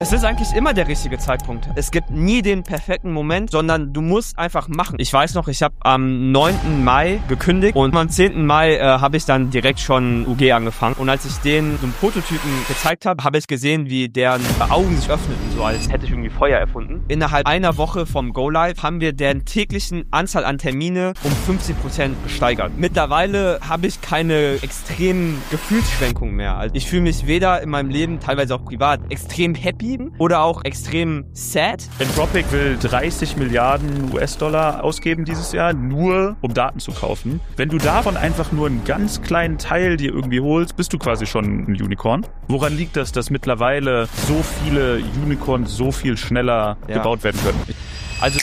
Es ist eigentlich immer der richtige Zeitpunkt. Es gibt nie den perfekten Moment, sondern du musst einfach machen. Ich weiß noch, ich habe am 9. Mai gekündigt und am 10. Mai habe ich dann direkt schon UG angefangen. Und als ich denen so einen Prototypen gezeigt habe, habe ich gesehen, wie deren Augen sich öffneten, so als hätte ich irgendwie Feuer erfunden. Innerhalb einer Woche vom Go-Live haben wir deren täglichen Anzahl an Termine um 50% gesteigert. Mittlerweile habe ich keine extremen Gefühlsschwenkungen mehr. Also ich fühle mich weder in meinem Leben, teilweise auch privat, extrem happy oder auch extrem sad. Anthropic will 30 Milliarden US-Dollar ausgeben dieses Jahr, nur um Daten zu kaufen. Wenn du davon einfach nur einen ganz kleinen Teil dir irgendwie holst, bist du quasi schon ein Unicorn. Woran liegt das, dass mittlerweile so viele Unicorns so viel schneller gebaut werden können? Also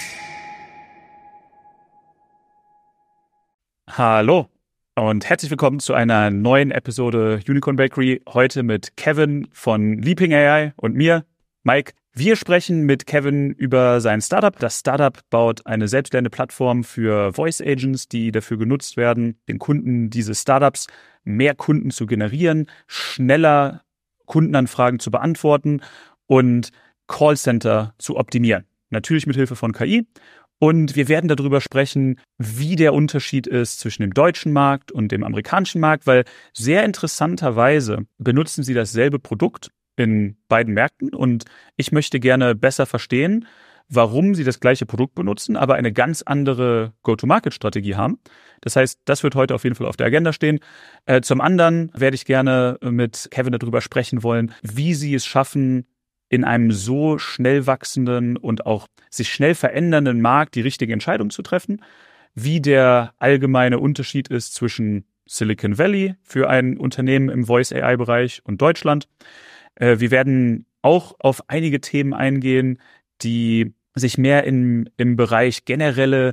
Hallo und herzlich willkommen zu einer neuen Episode Unicorn Bakery. Heute mit Kevin von Leaping AI und mir, Mike. Wir sprechen mit Kevin über sein Startup. Das Startup baut eine selbstlernende Plattform für Voice Agents, die dafür genutzt werden, den Kunden dieses Startups mehr Kunden zu generieren, schneller Kundenanfragen zu beantworten und Callcenter zu optimieren. Natürlich mit Hilfe von KI. Und wir werden darüber sprechen, wie der Unterschied ist zwischen dem deutschen Markt und dem amerikanischen Markt, weil sehr interessanterweise benutzen sie dasselbe Produkt in beiden Märkten und ich möchte gerne besser verstehen, warum sie das gleiche Produkt benutzen, aber eine ganz andere Go-to-Market-Strategie haben. Das heißt, das wird heute auf jeden Fall auf der Agenda stehen. Zum anderen werde ich gerne mit Kevin darüber sprechen wollen, wie sie es schaffen, in einem so schnell wachsenden und auch sich schnell verändernden Markt die richtige Entscheidung zu treffen, wie der allgemeine Unterschied ist zwischen Silicon Valley für ein Unternehmen im Voice-AI-Bereich und Deutschland. Wir werden auch auf einige Themen eingehen, die sich mehr im Bereich generelle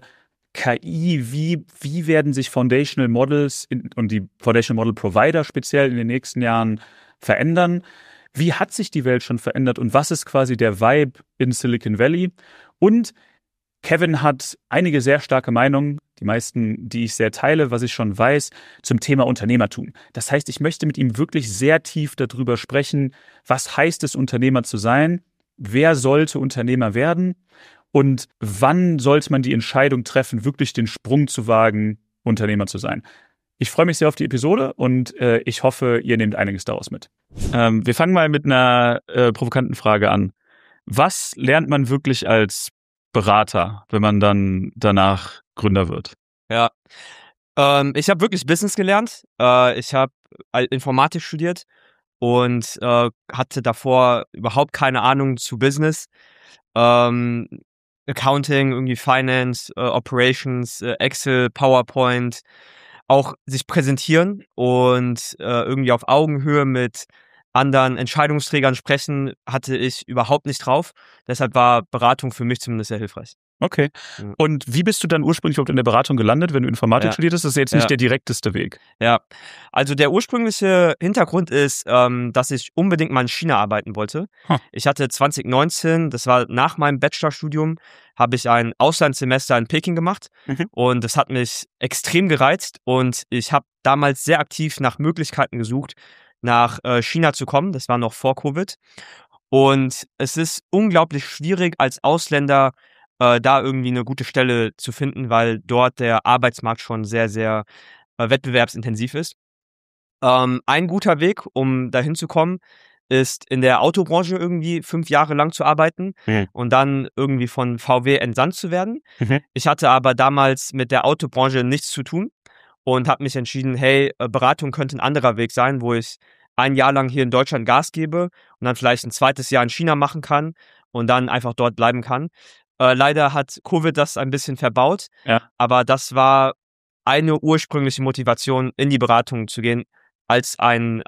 KI, wie werden sich Foundational Models und die Foundational Model Provider speziell in den nächsten Jahren verändern? Wie hat sich die Welt schon verändert und was ist quasi der Vibe in Silicon Valley? Und Kevin hat einige sehr starke Meinungen, die meisten, die ich sehr teile, was ich schon weiß, zum Thema Unternehmertum. Das heißt, ich möchte mit ihm wirklich sehr tief darüber sprechen, was heißt es, Unternehmer zu sein, wer sollte Unternehmer werden und wann sollte man die Entscheidung treffen, wirklich den Sprung zu wagen, Unternehmer zu sein. Ich freue mich sehr auf die Episode und ich hoffe, ihr nehmt einiges daraus mit. Wir fangen mal mit einer provokanten Frage an. Was lernt man wirklich als Berater, wenn man dann danach Gründer wird? Ja, ich habe wirklich Business gelernt. Ich habe Informatik studiert und hatte davor überhaupt keine Ahnung zu Business. Accounting, irgendwie Finance, Operations, Excel, PowerPoint, auch sich präsentieren und irgendwie auf Augenhöhe mit anderen Entscheidungsträgern sprechen, hatte ich überhaupt nicht drauf. Deshalb war Beratung für mich zumindest sehr hilfreich. Okay. Ja. Und wie bist du dann ursprünglich überhaupt in der Beratung gelandet, wenn du Informatik studiert hast? Das ist jetzt nicht der direkteste Weg. Ja, also der ursprüngliche Hintergrund ist, dass ich unbedingt mal in China arbeiten wollte. Ich hatte 2019, das war nach meinem Bachelorstudium, habe ich ein Auslandssemester in Peking gemacht und das hat mich extrem gereizt und ich habe damals sehr aktiv nach Möglichkeiten gesucht, nach China zu kommen. Das war noch vor Covid und es ist unglaublich schwierig als Ausländer da irgendwie eine gute Stelle zu finden, weil dort der Arbeitsmarkt schon sehr, sehr wettbewerbsintensiv ist. Ein guter Weg, um dahin zu kommen, ist in der Autobranche irgendwie 5 Jahre lang zu arbeiten und dann irgendwie von VW entsandt zu werden. Ich hatte aber damals mit der Autobranche nichts zu tun und habe mich entschieden, hey, Beratung könnte ein anderer Weg sein, wo ich 1 Jahr lang hier in Deutschland Gas gebe und dann vielleicht ein zweites Jahr in China machen kann und dann einfach dort bleiben kann. Leider hat Covid das ein bisschen verbaut, aber das war eine ursprüngliche Motivation, in die Beratung zu gehen, als ein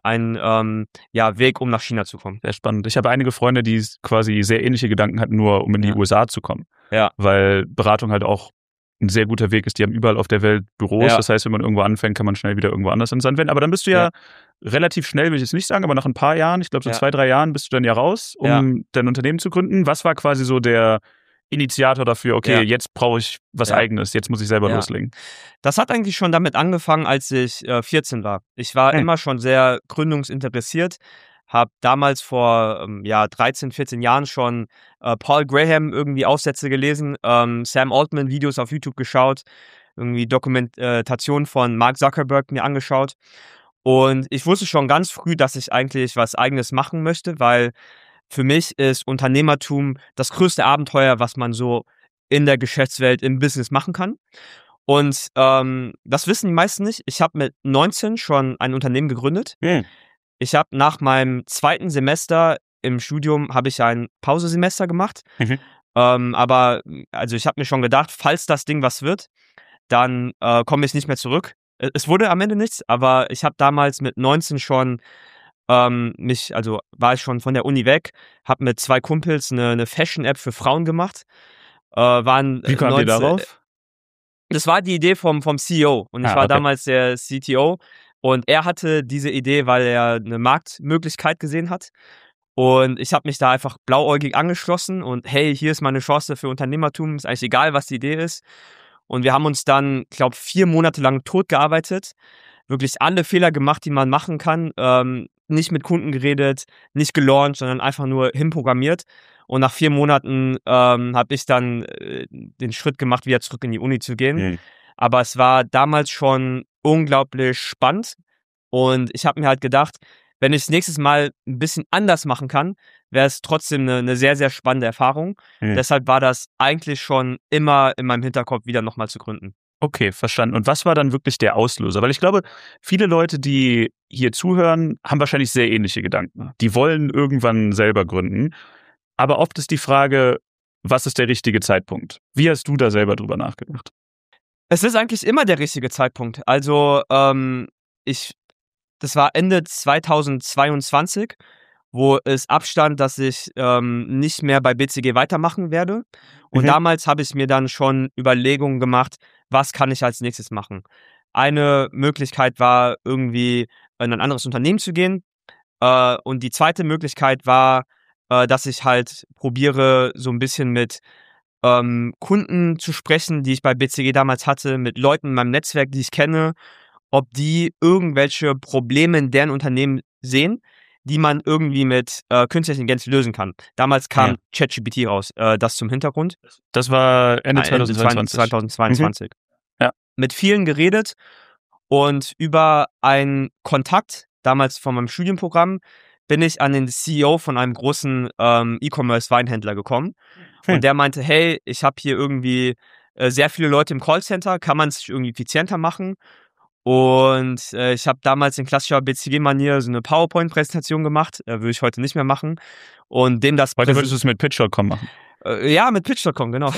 Weg, um nach China zu kommen. Sehr spannend. Ich habe einige Freunde, die quasi sehr ähnliche Gedanken hatten, nur um in die USA zu kommen. Ja. Weil Beratung halt auch ein sehr guter Weg ist. Die haben überall auf der Welt Büros. Ja. Das heißt, wenn man irgendwo anfängt, kann man schnell wieder irgendwo anders ins Land wenden. Aber dann bist du ja relativ schnell, will ich jetzt nicht sagen, aber nach ein paar Jahren, ich glaube so 2-3 Jahren, bist du dann ja raus, um dein Unternehmen zu gründen. Was war quasi so der Initiator dafür, okay, jetzt brauche ich was Eigenes, jetzt muss ich selber loslegen? Das hat eigentlich schon damit angefangen, als ich 14 war. Ich war immer schon sehr gründungsinteressiert, habe damals vor 13, 14 Jahren schon Paul Graham irgendwie Aufsätze gelesen, Sam Altman Videos auf YouTube geschaut, irgendwie Dokumentation von Mark Zuckerberg mir angeschaut. Und ich wusste schon ganz früh, dass ich eigentlich was Eigenes machen möchte, weil für mich ist Unternehmertum das größte Abenteuer, was man so in der Geschäftswelt, im Business machen kann. Und das wissen die meisten nicht. Ich habe mit 19 schon ein Unternehmen gegründet. Ich habe nach meinem 2. Semester im Studium habe ich ein Pausesemester gemacht. Aber also ich habe mir schon gedacht, falls das Ding was wird, dann komme ich nicht mehr zurück. Es wurde am Ende nichts, aber ich habe damals mit 19 schon war ich schon von der Uni weg, habe mit 2 Kumpels eine Fashion-App für Frauen gemacht. Wie kamt ihr darauf? Das war die Idee vom CEO und ich war damals der CTO und er hatte diese Idee, weil er eine Marktmöglichkeit gesehen hat und ich habe mich da einfach blauäugig angeschlossen und hey, hier ist meine Chance für Unternehmertum, ist eigentlich egal, was die Idee ist. Und wir haben uns dann, glaube 4 Monate lang totgearbeitet, wirklich alle Fehler gemacht, die man machen kann, nicht mit Kunden geredet, nicht gelauncht, sondern einfach nur hinprogrammiert. Und nach 4 Monaten habe ich dann den Schritt gemacht, wieder zurück in die Uni zu gehen. Aber es war damals schon unglaublich spannend. Und ich habe mir halt gedacht, wenn ich es nächstes Mal ein bisschen anders machen kann, wäre es trotzdem eine sehr, sehr spannende Erfahrung. Deshalb war das eigentlich schon immer in meinem Hinterkopf, wieder nochmal zu gründen. Okay, verstanden. Und was war dann wirklich der Auslöser? Weil ich glaube, viele Leute, die hier zuhören, haben wahrscheinlich sehr ähnliche Gedanken. Die wollen irgendwann selber gründen. Aber oft ist die Frage, was ist der richtige Zeitpunkt? Wie hast du da selber drüber nachgedacht? Es ist eigentlich immer der richtige Zeitpunkt. Also das war Ende 2022, wo es abstand, dass ich nicht mehr bei BCG weitermachen werde. Und damals habe ich mir dann schon Überlegungen gemacht, was kann ich als nächstes machen. Eine Möglichkeit war, irgendwie in ein anderes Unternehmen zu gehen. Und die zweite Möglichkeit war, dass ich halt probiere, so ein bisschen mit Kunden zu sprechen, die ich bei BCG damals hatte, mit Leuten in meinem Netzwerk, die ich kenne, ob die irgendwelche Probleme in deren Unternehmen sehen, die man irgendwie mit künstlicher Intelligenz lösen kann. Damals kam ChatGPT raus, das zum Hintergrund. Das war Ende 2022. 2022. Ja. Mit vielen geredet und über einen Kontakt, damals von meinem Studienprogramm, bin ich an den CEO von einem großen E-Commerce-Weinhändler gekommen. Und der meinte, hey, ich habe hier irgendwie sehr viele Leute im Callcenter, kann man es irgendwie effizienter machen? Und ich habe damals in klassischer BCG-Manier so eine PowerPoint-Präsentation gemacht, würde ich heute nicht mehr machen. Und dem das... Heute würdest du es mit Pitch.com machen? Ja, mit Pitch.com, genau.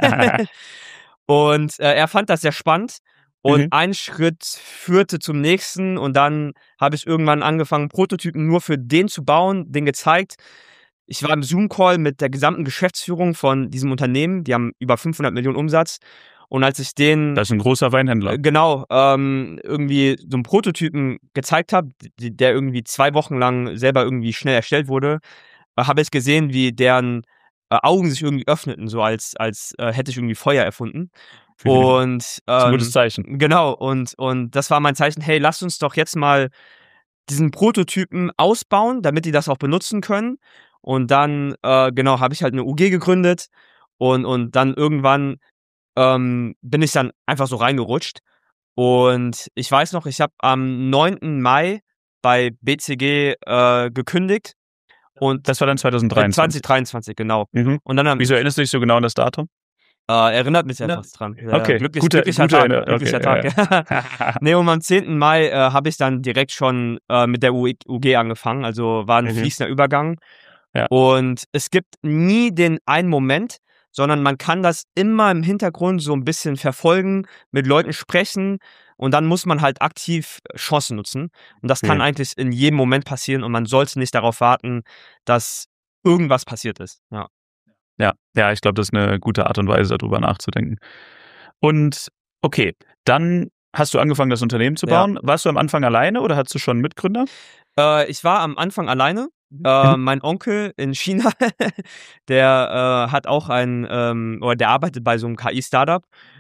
Und er fand das sehr spannend. Und ein Schritt führte zum nächsten und dann habe ich irgendwann angefangen, Prototypen nur für den zu bauen, den gezeigt. Ich war im Zoom-Call mit der gesamten Geschäftsführung von diesem Unternehmen, die haben über 500 Millionen Umsatz. Und als ich denen... Das ist ein großer Weinhändler. Genau, irgendwie so einen Prototypen gezeigt habe, der irgendwie 2 Wochen lang selber irgendwie schnell erstellt wurde, habe ich gesehen, wie deren Augen sich irgendwie öffneten, so als hätte ich irgendwie Feuer erfunden. Und das ist ein gutes Zeichen. Genau, und das war mein Zeichen, hey, lasst uns doch jetzt mal diesen Prototypen ausbauen, damit die das auch benutzen können. Und dann, habe ich halt eine UG gegründet und dann irgendwann bin ich dann einfach so reingerutscht. Und ich weiß noch, ich habe am 9. Mai bei BCG gekündigt. Und das war dann 2023. 2023, genau. Und dann wieso erinnerst du dich so genau an das Datum? Erinnert mich einfach dran. Okay, glücklicher Tag. Ja. Nee, und am 10. Mai habe ich dann direkt schon mit der UG angefangen. Also war ein fließender Übergang. Ja. Und es gibt nie den einen Moment, sondern man kann das immer im Hintergrund so ein bisschen verfolgen, mit Leuten sprechen und dann muss man halt aktiv Chancen nutzen. Und das kann eigentlich in jedem Moment passieren und man sollte nicht darauf warten, dass irgendwas passiert ist. Ja, ich glaube, das ist eine gute Art und Weise, darüber nachzudenken. Und okay, dann hast du angefangen, das Unternehmen zu bauen. Ja. Warst du am Anfang alleine oder hattest du schon Mitgründer? Ich war am Anfang alleine. Mein Onkel in China, der hat auch der arbeitet bei so einem KI-Startup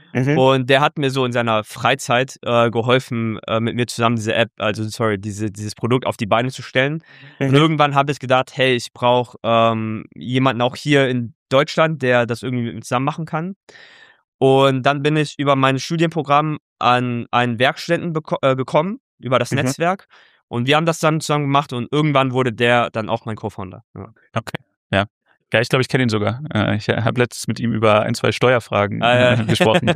Und der hat mir so in seiner Freizeit geholfen, mit mir zusammen dieses Produkt auf die Beine zu stellen. Und irgendwann habe ich gedacht, hey, ich brauche jemanden auch hier in Deutschland, der das irgendwie mit mir zusammen machen kann. Und dann bin ich über mein Studienprogramm an einen Werkstudenten gekommen, über das Netzwerk. Und wir haben das dann zusammen gemacht und irgendwann wurde der dann auch mein Co-Founder. Ja. Okay, ja. Ja, ich glaube, ich kenne ihn sogar. Ich habe letztens mit ihm über 1, 2 Steuerfragen gesprochen.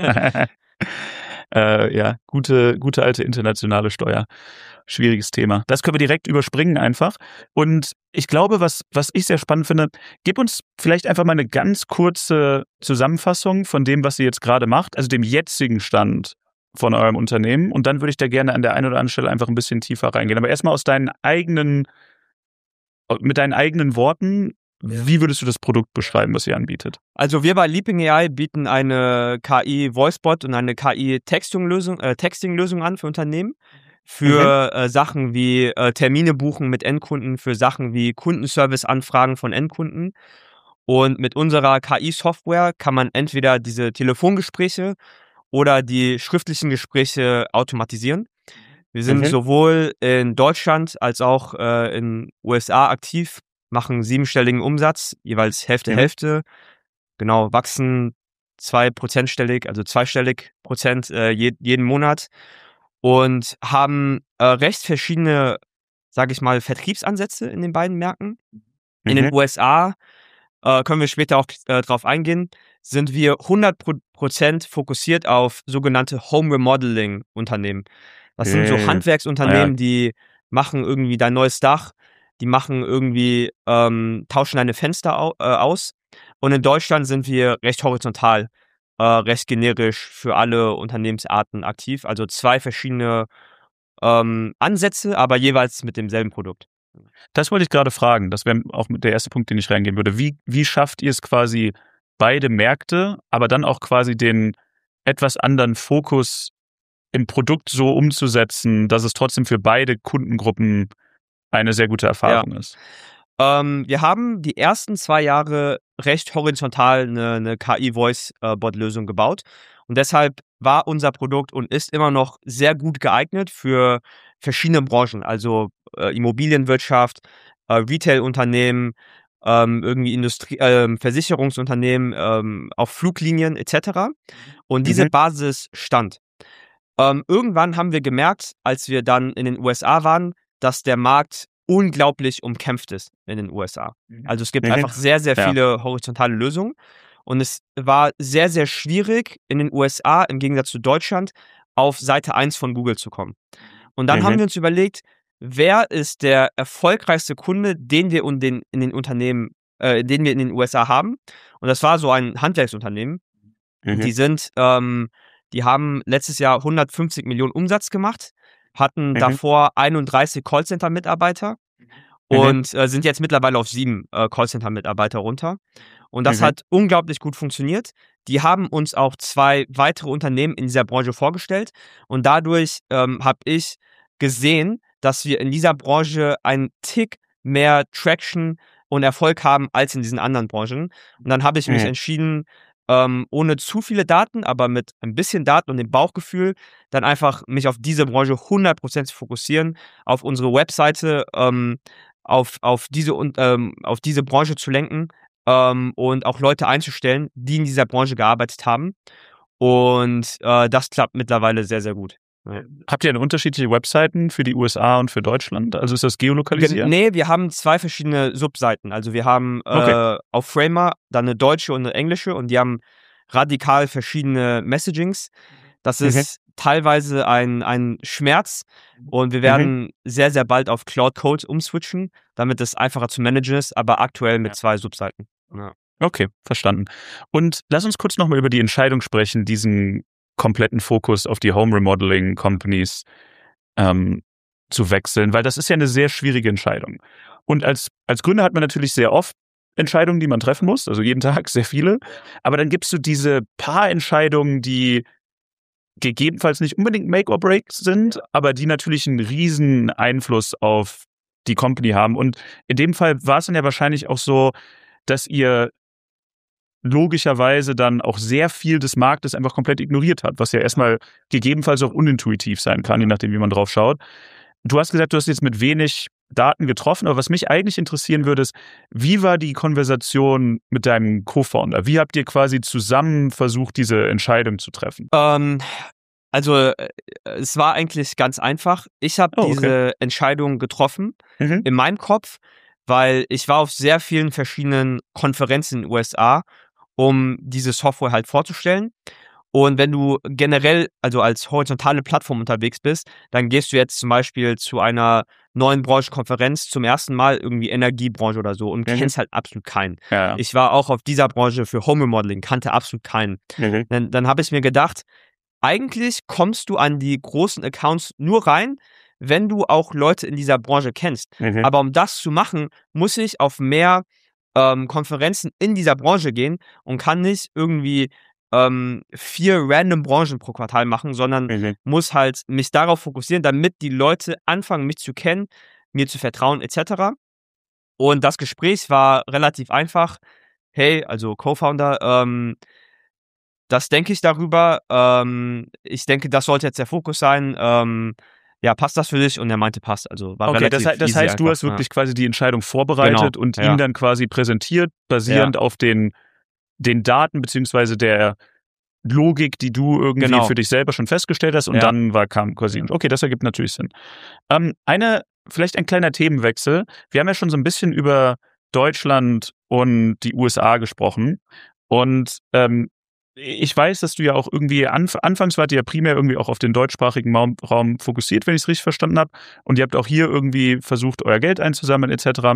Ja, gute alte internationale Steuer. Schwieriges Thema. Das können wir direkt überspringen einfach. Und ich glaube, was ich sehr spannend finde, gib uns vielleicht einfach mal eine ganz kurze Zusammenfassung von dem, was ihr jetzt gerade macht, also dem jetzigen Stand von eurem Unternehmen. Und dann würde ich da gerne an der einen oder anderen Stelle einfach ein bisschen tiefer reingehen. Aber erstmal mit deinen eigenen Worten, wie würdest du das Produkt beschreiben, was ihr anbietet? Also wir bei Leaping AI bieten eine KI-Voicebot und eine KI-Texting-Lösung an für Unternehmen. Für Sachen wie Termine buchen mit Endkunden, für Sachen wie Kundenservice-Anfragen von Endkunden. Und mit unserer KI-Software kann man entweder diese Telefongespräche oder die schriftlichen Gespräche automatisieren. Wir sind sowohl in Deutschland als auch in USA aktiv, machen 7-stelligen Umsatz, jeweils Hälfte. Genau, wachsen 2%stellig, also 2-stellig Prozent jeden Monat und haben recht verschiedene, sage ich mal, Vertriebsansätze in den beiden Märkten. In den USA, können wir später auch drauf eingehen, sind wir 100% fokussiert auf sogenannte Home Remodeling Unternehmen. Das sind so Handwerksunternehmen, die machen irgendwie dein neues Dach, die machen irgendwie, tauschen deine Fenster aus. Und in Deutschland sind wir recht horizontal, recht generisch für alle Unternehmensarten aktiv. Also 2 verschiedene Ansätze, aber jeweils mit demselben Produkt. Das wollte ich gerade fragen. Das wäre auch der erste Punkt, den ich reingehen würde. Wie schafft ihr es quasi, beide Märkte, aber dann auch quasi den etwas anderen Fokus im Produkt so umzusetzen, dass es trotzdem für beide Kundengruppen eine sehr gute Erfahrung ist? Wir haben die ersten 2 Jahre recht horizontal eine KI-Voice-Bot-Lösung gebaut. Und deshalb war unser Produkt und ist immer noch sehr gut geeignet für verschiedene Branchen, also Immobilienwirtschaft, Retail-Unternehmen, irgendwie Versicherungsunternehmen, auch Fluglinien etc. Und diese Basis stand. Irgendwann haben wir gemerkt, als wir dann in den USA waren, dass der Markt unglaublich umkämpft ist in den USA. Also es gibt einfach sehr, sehr viele horizontale Lösungen. Und es war sehr, sehr schwierig in den USA, im Gegensatz zu Deutschland, auf Seite 1 von Google zu kommen. Und dann haben wir uns überlegt, wer ist der erfolgreichste Kunde, den wir in den Unternehmen, den wir in den USA haben. Und das war so ein Handwerksunternehmen. Die haben letztes Jahr 150 Millionen Umsatz gemacht, hatten davor 31 Callcenter-Mitarbeiter und sind jetzt mittlerweile auf 7 Callcenter-Mitarbeiter runter. Und das hat unglaublich gut funktioniert. Die haben uns auch 2 weitere Unternehmen in dieser Branche vorgestellt. Und dadurch habe ich gesehen, dass wir in dieser Branche einen Tick mehr Traction und Erfolg haben als in diesen anderen Branchen. Und dann habe ich mich entschieden, ohne zu viele Daten, aber mit ein bisschen Daten und dem Bauchgefühl, dann einfach mich auf diese Branche 100% zu fokussieren, auf unsere Webseite, auf diese Branche zu lenken und auch Leute einzustellen, die in dieser Branche gearbeitet haben. Und das klappt mittlerweile sehr, sehr gut. Ja. Habt ihr eine unterschiedliche Webseiten für die USA und für Deutschland? Also ist das geolokalisiert? Nee, wir haben 2 verschiedene Subseiten. Also wir haben auf Framer dann eine deutsche und eine englische und die haben radikal verschiedene Messagings. Das ist teilweise ein Schmerz und wir werden sehr, sehr bald auf Cloud Code umswitchen, damit es einfacher zu managen ist, aber aktuell mit 2 Subseiten. Ja. Okay, verstanden. Und lass uns kurz nochmal über die Entscheidung sprechen, diesen kompletten Fokus auf die Home Remodeling Companies zu wechseln, weil das ist ja eine sehr schwierige Entscheidung. Und als Gründer hat man natürlich sehr oft Entscheidungen, die man treffen muss, also jeden Tag sehr viele, aber dann gibst du diese paar Entscheidungen, die gegebenenfalls nicht unbedingt Make or Break sind, aber die natürlich einen riesen Einfluss auf die Company haben. Und in dem Fall war es dann ja wahrscheinlich auch so, dass ihr logischerweise dann auch sehr viel des Marktes einfach komplett ignoriert hat, was ja erstmal gegebenenfalls auch unintuitiv sein kann, je nachdem, wie man drauf schaut. Du hast gesagt, du hast jetzt mit wenig Daten getroffen, aber was mich eigentlich interessieren würde, ist, wie war die Konversation mit deinem Co-Founder? Wie habt ihr quasi zusammen versucht, diese Entscheidung zu treffen? Es war eigentlich ganz einfach. Ich habe diese Entscheidung getroffen in meinem Kopf, weil ich war auf sehr vielen verschiedenen Konferenzen in den USA, um diese Software halt vorzustellen. Und wenn du generell, also als horizontale Plattform unterwegs bist, dann gehst du jetzt zum Beispiel zu einer neuen Branchenkonferenz zum ersten Mal, irgendwie Energiebranche oder so, und kennst halt absolut keinen. Ja. Ich war auch auf dieser Branche für Home Remodeling, kannte absolut keinen. Dann habe ich mir gedacht, eigentlich kommst du an die großen Accounts nur rein, wenn du auch Leute in dieser Branche kennst. Aber um das zu machen, muss ich auf mehr Konferenzen in dieser Branche gehen und kann nicht irgendwie 4 random Branchen pro Quartal machen, sondern muss halt mich darauf fokussieren, damit die Leute anfangen, mich zu kennen, mir zu vertrauen, etc. Und das Gespräch war relativ einfach. Hey, also Co-Founder, das denke ich darüber. Ich denke, das sollte jetzt der Fokus sein. Ja, passt das für dich? Und er meinte, passt. Also war relativ das easy heißt, du einfach, hast wirklich quasi die Entscheidung vorbereitet und ihm dann quasi präsentiert, basierend auf den Daten beziehungsweise der Logik, die du irgendwie für dich selber schon festgestellt hast, und dann kam quasi, okay, das ergibt natürlich Sinn. Vielleicht ein kleiner Themenwechsel. Wir haben ja schon so ein bisschen über Deutschland und die USA gesprochen, und ich weiß, dass du ja auch irgendwie, anfangs wart ihr ja primär irgendwie auch auf den deutschsprachigen Raum fokussiert, wenn ich es richtig verstanden habe, und ihr habt auch hier irgendwie versucht, euer Geld einzusammeln, etc.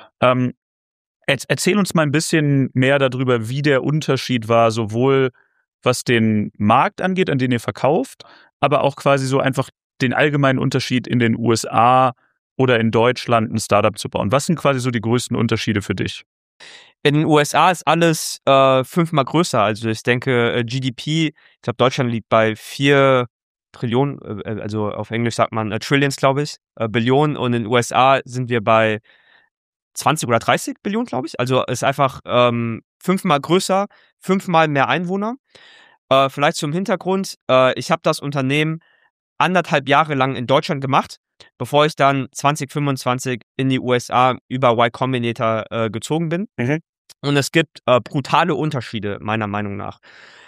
Erzähl uns mal ein bisschen mehr darüber, wie der Unterschied war, sowohl was den Markt angeht, an den ihr verkauft, aber auch quasi so einfach den allgemeinen Unterschied in den USA oder in Deutschland ein Startup zu bauen. Was sind quasi so die größten Unterschiede für dich? In den USA ist alles 5-mal größer. Also ich denke, GDP, ich glaube, Deutschland liegt bei 4 Trillionen, also auf Englisch sagt man Trillions, glaube ich, Billionen, und in den USA sind wir bei 20 oder 30 Billionen, glaube ich. Also ist einfach 5-mal größer, 5-mal mehr Einwohner. Vielleicht zum Hintergrund, ich habe das Unternehmen 1,5 Jahre lang in Deutschland gemacht, bevor ich dann 2025 in die USA über Y Combinator gezogen bin. Und es gibt brutale Unterschiede, meiner Meinung nach.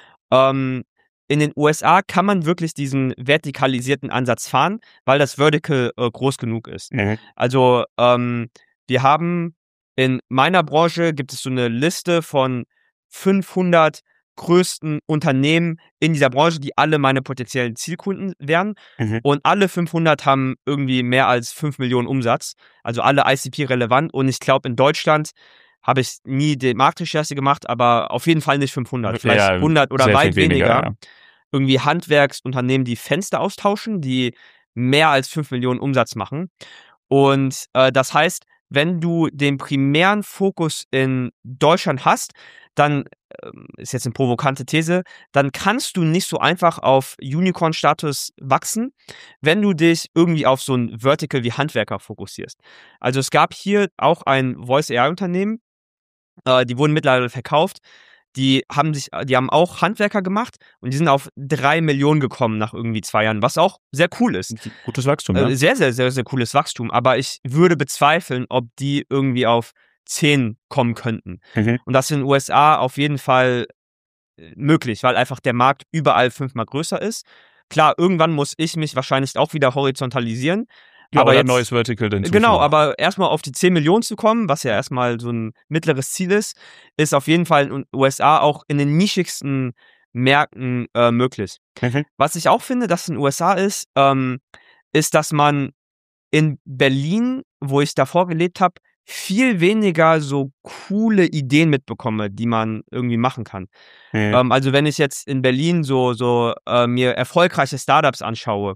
In den USA kann man wirklich diesen vertikalisierten Ansatz fahren, weil das Vertical groß genug ist. Also wir haben in meiner Branche, gibt es so eine Liste von 500 größten Unternehmen in dieser Branche, die alle meine potenziellen Zielkunden wären. Und alle 500 haben irgendwie mehr als 5 Millionen Umsatz. Also alle ICP relevant. Und ich glaube, in Deutschland habe ich nie die Marktrecherche gemacht, aber auf jeden Fall nicht 500. Vielleicht 100 oder weit weniger. Ja. Irgendwie Handwerksunternehmen, die Fenster austauschen, die mehr als 5 Millionen Umsatz machen. Und das heißt, wenn du den primären Fokus in Deutschland hast, dann, ist jetzt eine provokante These, dann kannst du nicht so einfach auf Unicorn-Status wachsen, wenn du dich irgendwie auf so ein Vertical wie Handwerker fokussierst. Also es gab hier auch ein Voice-AI-Unternehmen, die wurden mittlerweile verkauft. Die haben auch Handwerker gemacht und die sind auf 3 Millionen gekommen nach irgendwie 2 Jahren, was auch sehr cool ist. Gutes Wachstum, ja. Sehr, sehr, sehr, sehr cooles Wachstum, aber ich würde bezweifeln, ob die irgendwie auf 10 kommen könnten. Und das ist in den USA auf jeden Fall möglich, weil einfach der Markt überall 5-mal größer ist. Klar, irgendwann muss ich mich wahrscheinlich auch wieder horizontalisieren. Ja, aber oder jetzt, ein neues Vertical dann genau, aber erstmal auf die 10 Millionen zu kommen, was ja erstmal so ein mittleres Ziel ist auf jeden Fall in den USA auch in den nischigsten Märkten möglich. Was ich auch finde, dass in den USA ist, dass man in Berlin, wo ich davor gelebt habe, viel weniger so coole Ideen mitbekomme, die man irgendwie machen kann. Also wenn ich jetzt in Berlin so mir erfolgreiche Startups anschaue,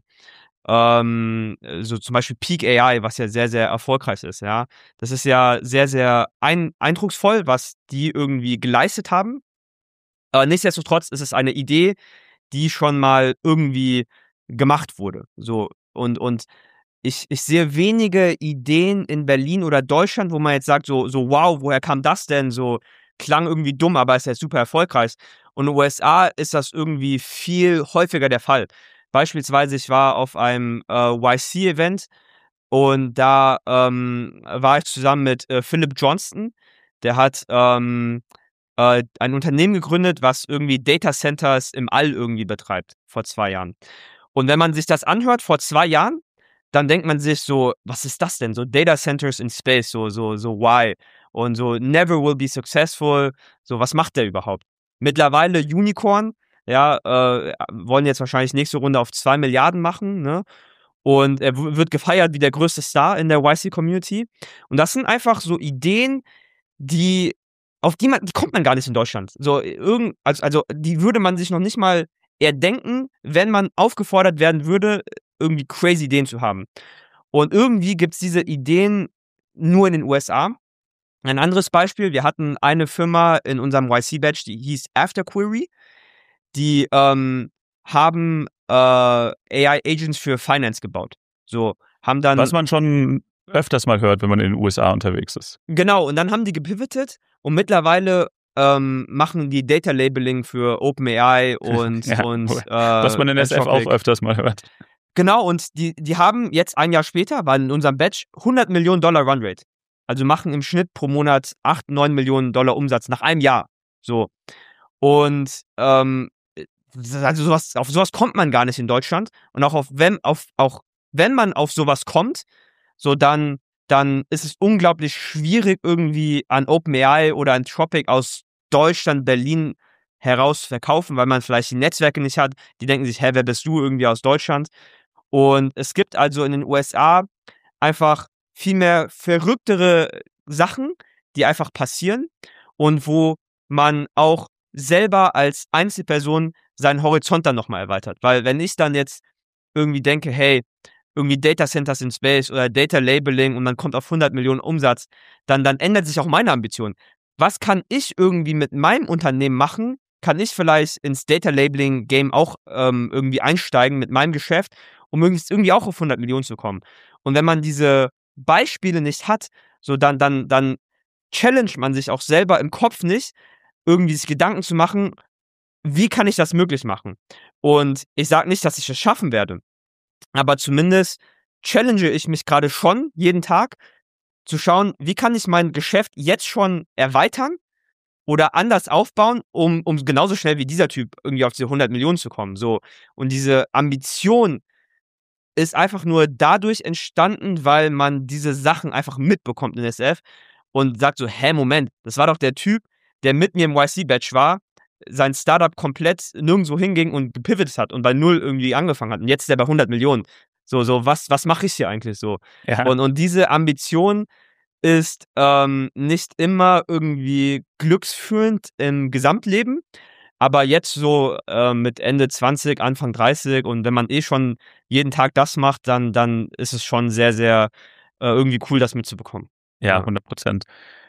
so zum Beispiel Peak AI, was ja sehr, sehr erfolgreich ist, ja. Das ist ja sehr, sehr eindrucksvoll, was die irgendwie geleistet haben. Nichtsdestotrotz ist es eine Idee, die schon mal irgendwie gemacht wurde. So, und ich sehe wenige Ideen in Berlin oder Deutschland, wo man jetzt sagt, so wow, woher kam das denn? So klang irgendwie dumm, aber ist ja super erfolgreich. Und in den USA ist das irgendwie viel häufiger der Fall. Beispielsweise, ich war auf einem YC-Event und da war ich zusammen mit Philip Johnston. Der hat ein Unternehmen gegründet, was irgendwie Data Centers im All irgendwie betreibt, vor 2 Jahren. Und wenn man sich das anhört, vor 2 Jahren, dann denkt man sich so, was ist das denn? So Data Centers in Space, so why? Und so never will be successful, so was macht der überhaupt? Mittlerweile Unicorn, ja, wollen jetzt wahrscheinlich nächste Runde auf 2 Milliarden machen, ne? Und er wird gefeiert wie der größte Star in der YC-Community. Und das sind einfach so Ideen, die kommt man gar nicht in Deutschland. So, also die würde man sich noch nicht mal erdenken, wenn man aufgefordert werden würde, irgendwie crazy Ideen zu haben. Und irgendwie gibt's diese Ideen nur in den USA. Ein anderes Beispiel, wir hatten eine Firma in unserem YC-Batch, die hieß Afterquery. Die haben AI-Agents für Finance gebaut. So, haben dann. Was man schon öfters mal hört, wenn man in den USA unterwegs ist. Genau, und dann haben die gepivotet und mittlerweile machen die Data Labeling für OpenAI und was man in SF auch öfters mal hört. Genau, und die haben jetzt ein Jahr später, weil in unserem Batch $100 Millionen Runrate. Also machen im Schnitt pro Monat 8, 9 Millionen Dollar Umsatz nach einem Jahr. So. Und also auf sowas kommt man gar nicht in Deutschland. Und auch wenn man auf sowas kommt, so dann ist es unglaublich schwierig, irgendwie an OpenAI oder an Anthropic aus Deutschland, Berlin heraus verkaufen, weil man vielleicht die Netzwerke nicht hat. Die denken sich, wer bist du, irgendwie aus Deutschland? Und es gibt also in den USA einfach viel mehr verrücktere Sachen, die einfach passieren und wo man auch selber als Einzelperson seinen Horizont dann nochmal erweitert. Weil wenn ich dann jetzt irgendwie denke, hey, irgendwie Data Centers in Space oder Data Labeling und man kommt auf 100 Millionen Umsatz, dann ändert sich auch meine Ambition. Was kann ich irgendwie mit meinem Unternehmen machen? Kann ich vielleicht ins Data Labeling Game auch irgendwie einsteigen mit meinem Geschäft, um irgendwie auch auf 100 Millionen zu kommen? Und wenn man diese Beispiele nicht hat, so dann challenge man sich auch selber im Kopf nicht, irgendwie sich Gedanken zu machen, wie kann ich das möglich machen? Und ich sage nicht, dass ich es schaffen werde, aber zumindest challenge ich mich gerade schon jeden Tag, zu schauen, wie kann ich mein Geschäft jetzt schon erweitern oder anders aufbauen, um genauso schnell wie dieser Typ irgendwie auf diese 100 Millionen zu kommen. So. Und diese Ambition ist einfach nur dadurch entstanden, weil man diese Sachen einfach mitbekommt in SF und sagt so, Moment, das war doch der Typ, der mit mir im YC-Batch war, sein Startup komplett nirgendwo hinging und gepivotet hat und bei 0 irgendwie angefangen hat. Und jetzt ist er bei 100 Millionen. So, was mache ich hier eigentlich so? Ja. Und diese Ambition ist nicht immer irgendwie glücksführend im Gesamtleben, aber jetzt so mit Ende 20, Anfang 30 und wenn man schon jeden Tag das macht, dann ist es schon sehr, sehr irgendwie cool, das mitzubekommen. Ja, 100%.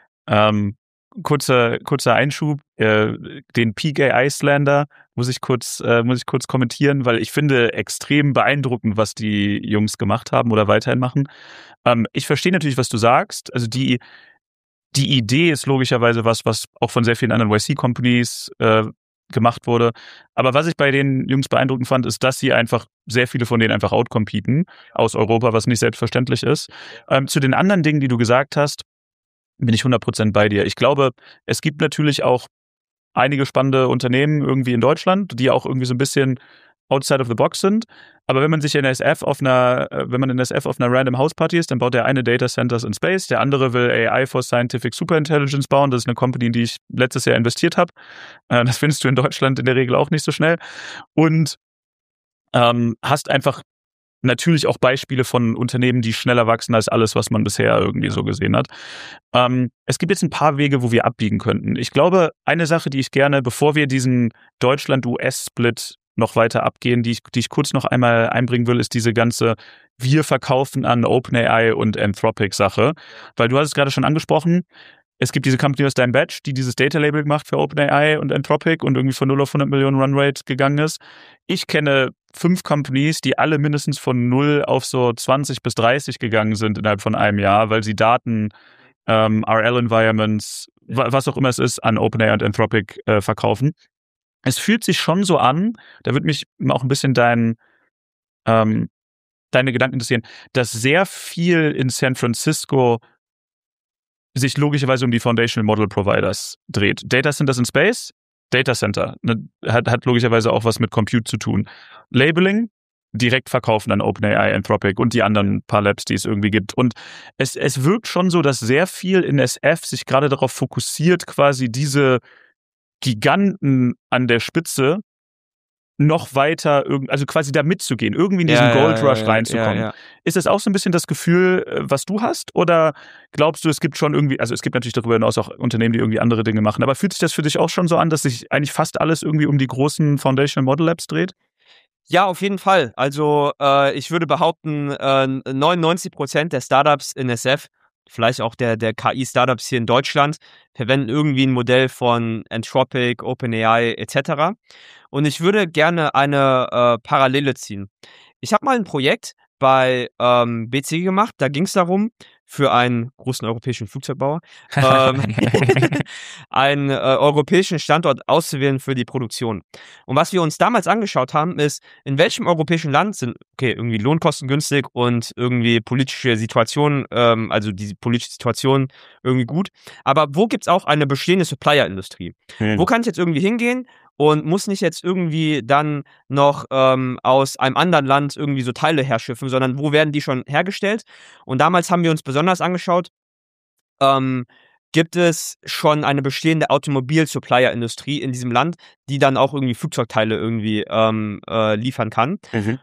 Kurzer Einschub, den PK Icelander muss ich kurz kommentieren, weil ich finde extrem beeindruckend, was die Jungs gemacht haben oder weiterhin machen. Ich verstehe natürlich, was du sagst. Also die Idee ist logischerweise was auch von sehr vielen anderen YC-Companies gemacht wurde. Aber was ich bei den Jungs beeindruckend fand, ist, dass sie einfach sehr viele von denen einfach outcompeten aus Europa, was nicht selbstverständlich ist. Zu den anderen Dingen, die du gesagt hast, bin ich 100% bei dir. Ich glaube, es gibt natürlich auch einige spannende Unternehmen irgendwie in Deutschland, die auch irgendwie so ein bisschen outside of the box sind. Aber wenn man in SF auf einer Random House Party ist, dann baut der eine Data Centers in Space, der andere will AI for Scientific Superintelligence bauen. Das ist eine Company, in die ich letztes Jahr investiert habe. Das findest du in Deutschland in der Regel auch nicht so schnell. Und hast einfach natürlich auch Beispiele von Unternehmen, die schneller wachsen als alles, was man bisher irgendwie so gesehen hat. Es gibt jetzt ein paar Wege, wo wir abbiegen könnten. Ich glaube, eine Sache, die ich gerne, bevor wir diesen Deutschland-US-Split noch weiter abgehen, die ich kurz noch einmal einbringen will, ist diese ganze wir verkaufen an OpenAI und Anthropic-Sache. Weil du hast es gerade schon angesprochen, es gibt diese Company aus deinem Batch, die dieses Data Label macht für OpenAI und Anthropic und irgendwie von 0 auf 100 Millionen Runrate gegangen ist. Ich kenne 5 Companies, die alle mindestens von 0 auf so 20 bis 30 gegangen sind innerhalb von einem Jahr, weil sie Daten, RL-Environments, was auch immer es ist, an OpenAI und Anthropic verkaufen. Es fühlt sich schon so an, da würde mich auch ein bisschen deine Gedanken interessieren, dass sehr viel in San Francisco sich logischerweise um die Foundational Model Providers dreht. Data Centers in Space, Data Center, ne, hat logischerweise auch was mit Compute zu tun. Labeling, direkt verkaufen an OpenAI, Anthropic und die anderen paar Labs, die es irgendwie gibt. Und es wirkt schon so, dass sehr viel in SF sich gerade darauf fokussiert, quasi diese Giganten an der Spitze noch weiter, also quasi da mitzugehen, irgendwie in diesen Gold Rush reinzukommen. Ja. Ist das auch so ein bisschen das Gefühl, was du hast? Oder glaubst du, es gibt schon irgendwie, also es gibt natürlich darüber hinaus auch Unternehmen, die irgendwie andere Dinge machen, aber fühlt sich das für dich auch schon so an, dass sich eigentlich fast alles irgendwie um die großen Foundational Model Labs dreht? Ja, auf jeden Fall. Also ich würde behaupten, 99% der Startups in SF, vielleicht auch der KI-Startups hier in Deutschland, verwenden irgendwie ein Modell von Anthropic, OpenAI etc. Und ich würde gerne eine Parallele ziehen. Ich habe mal ein Projekt bei BC gemacht, da ging es darum, für einen großen europäischen Flugzeugbauer, einen europäischen Standort auszuwählen für die Produktion. Und was wir uns damals angeschaut haben, ist, in welchem europäischen Land sind, okay, irgendwie Lohnkosten günstig und irgendwie politische Situationen, also die politische Situation irgendwie gut, aber wo gibt's auch eine bestehende Supplier-Industrie? Wo kann ich jetzt irgendwie hingehen und muss nicht jetzt irgendwie dann noch aus einem anderen Land irgendwie so Teile herschiffen, sondern wo werden die schon hergestellt? Und damals haben wir uns besonders angeschaut, gibt es schon eine bestehende Automobil-Supplier-Industrie in diesem Land, die dann auch irgendwie Flugzeugteile irgendwie liefern kann.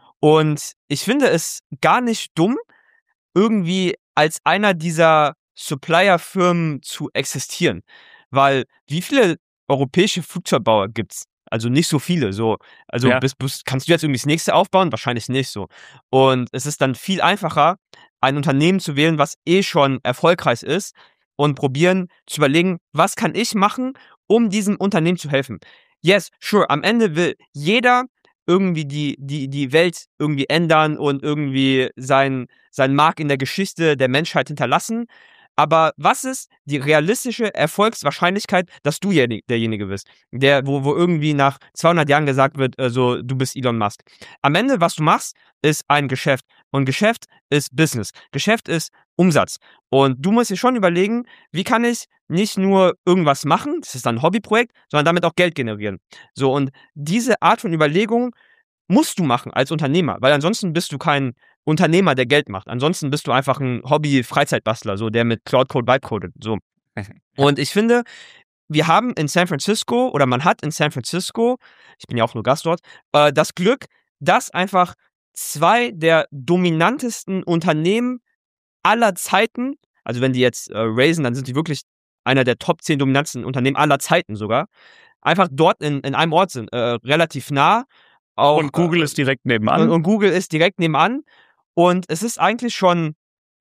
Und ich finde es gar nicht dumm, irgendwie als einer dieser Supplier-Firmen zu existieren. Weil wie viele europäische Flugzeugbauer gibt's? Also nicht so viele. So, also Ja. kannst du jetzt irgendwie das nächste aufbauen? Wahrscheinlich nicht so. Und es ist dann viel einfacher, ein Unternehmen zu wählen, was eh schon erfolgreich ist und probieren zu überlegen, was kann ich machen, um diesem Unternehmen zu helfen. Yes, sure, am Ende will jeder irgendwie die Welt irgendwie ändern und irgendwie sein Mark in der Geschichte der Menschheit hinterlassen. Aber was ist die realistische Erfolgswahrscheinlichkeit, dass du derjenige bist, wo irgendwie nach 200 Jahren gesagt wird, so, du bist Elon Musk. Am Ende, was du machst, ist ein Geschäft. Und Geschäft ist Business. Geschäft ist Umsatz. Und du musst dir schon überlegen, wie kann ich nicht nur irgendwas machen, das ist dann ein Hobbyprojekt, sondern damit auch Geld generieren. So, und diese Art von Überlegung musst du machen als Unternehmer, weil ansonsten bist du kein Unternehmer, der Geld macht. Ansonsten bist du einfach ein Hobby-Freizeitbastler, so, der mit Cloud Code bytecodet, so. Und ich finde, wir haben in San Francisco, oder man hat in San Francisco, ich bin ja auch nur Gast dort, das Glück, dass einfach zwei der dominantesten Unternehmen aller Zeiten, also wenn die jetzt raisen, dann sind die wirklich einer der Top 10 dominantesten Unternehmen aller Zeiten sogar, einfach dort in einem Ort sind, relativ nah. Auch, und Google ist direkt nebenan. Und Google ist direkt nebenan. Und es ist eigentlich schon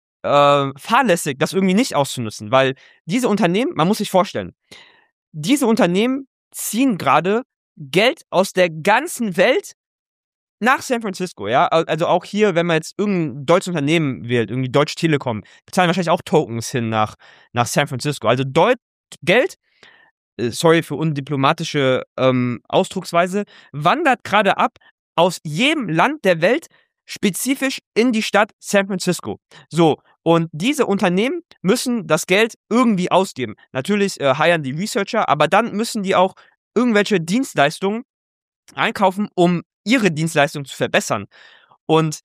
fahrlässig, das irgendwie nicht auszunutzen, weil diese Unternehmen, man muss sich vorstellen, diese Unternehmen ziehen gerade Geld aus der ganzen Welt nach San Francisco, ja. Also auch hier, wenn man jetzt irgendein deutsches Unternehmen wählt, irgendwie Deutsche Telekom, bezahlen wahrscheinlich auch Tokens hin nach San Francisco. Also Geld, sorry für undiplomatische Ausdrucksweise, wandert gerade ab aus jedem Land der Welt spezifisch in die Stadt San Francisco. So, und diese Unternehmen müssen das Geld irgendwie ausgeben. Natürlich hiren die Researcher, aber dann müssen die auch irgendwelche Dienstleistungen einkaufen, um ihre Dienstleistung zu verbessern. Und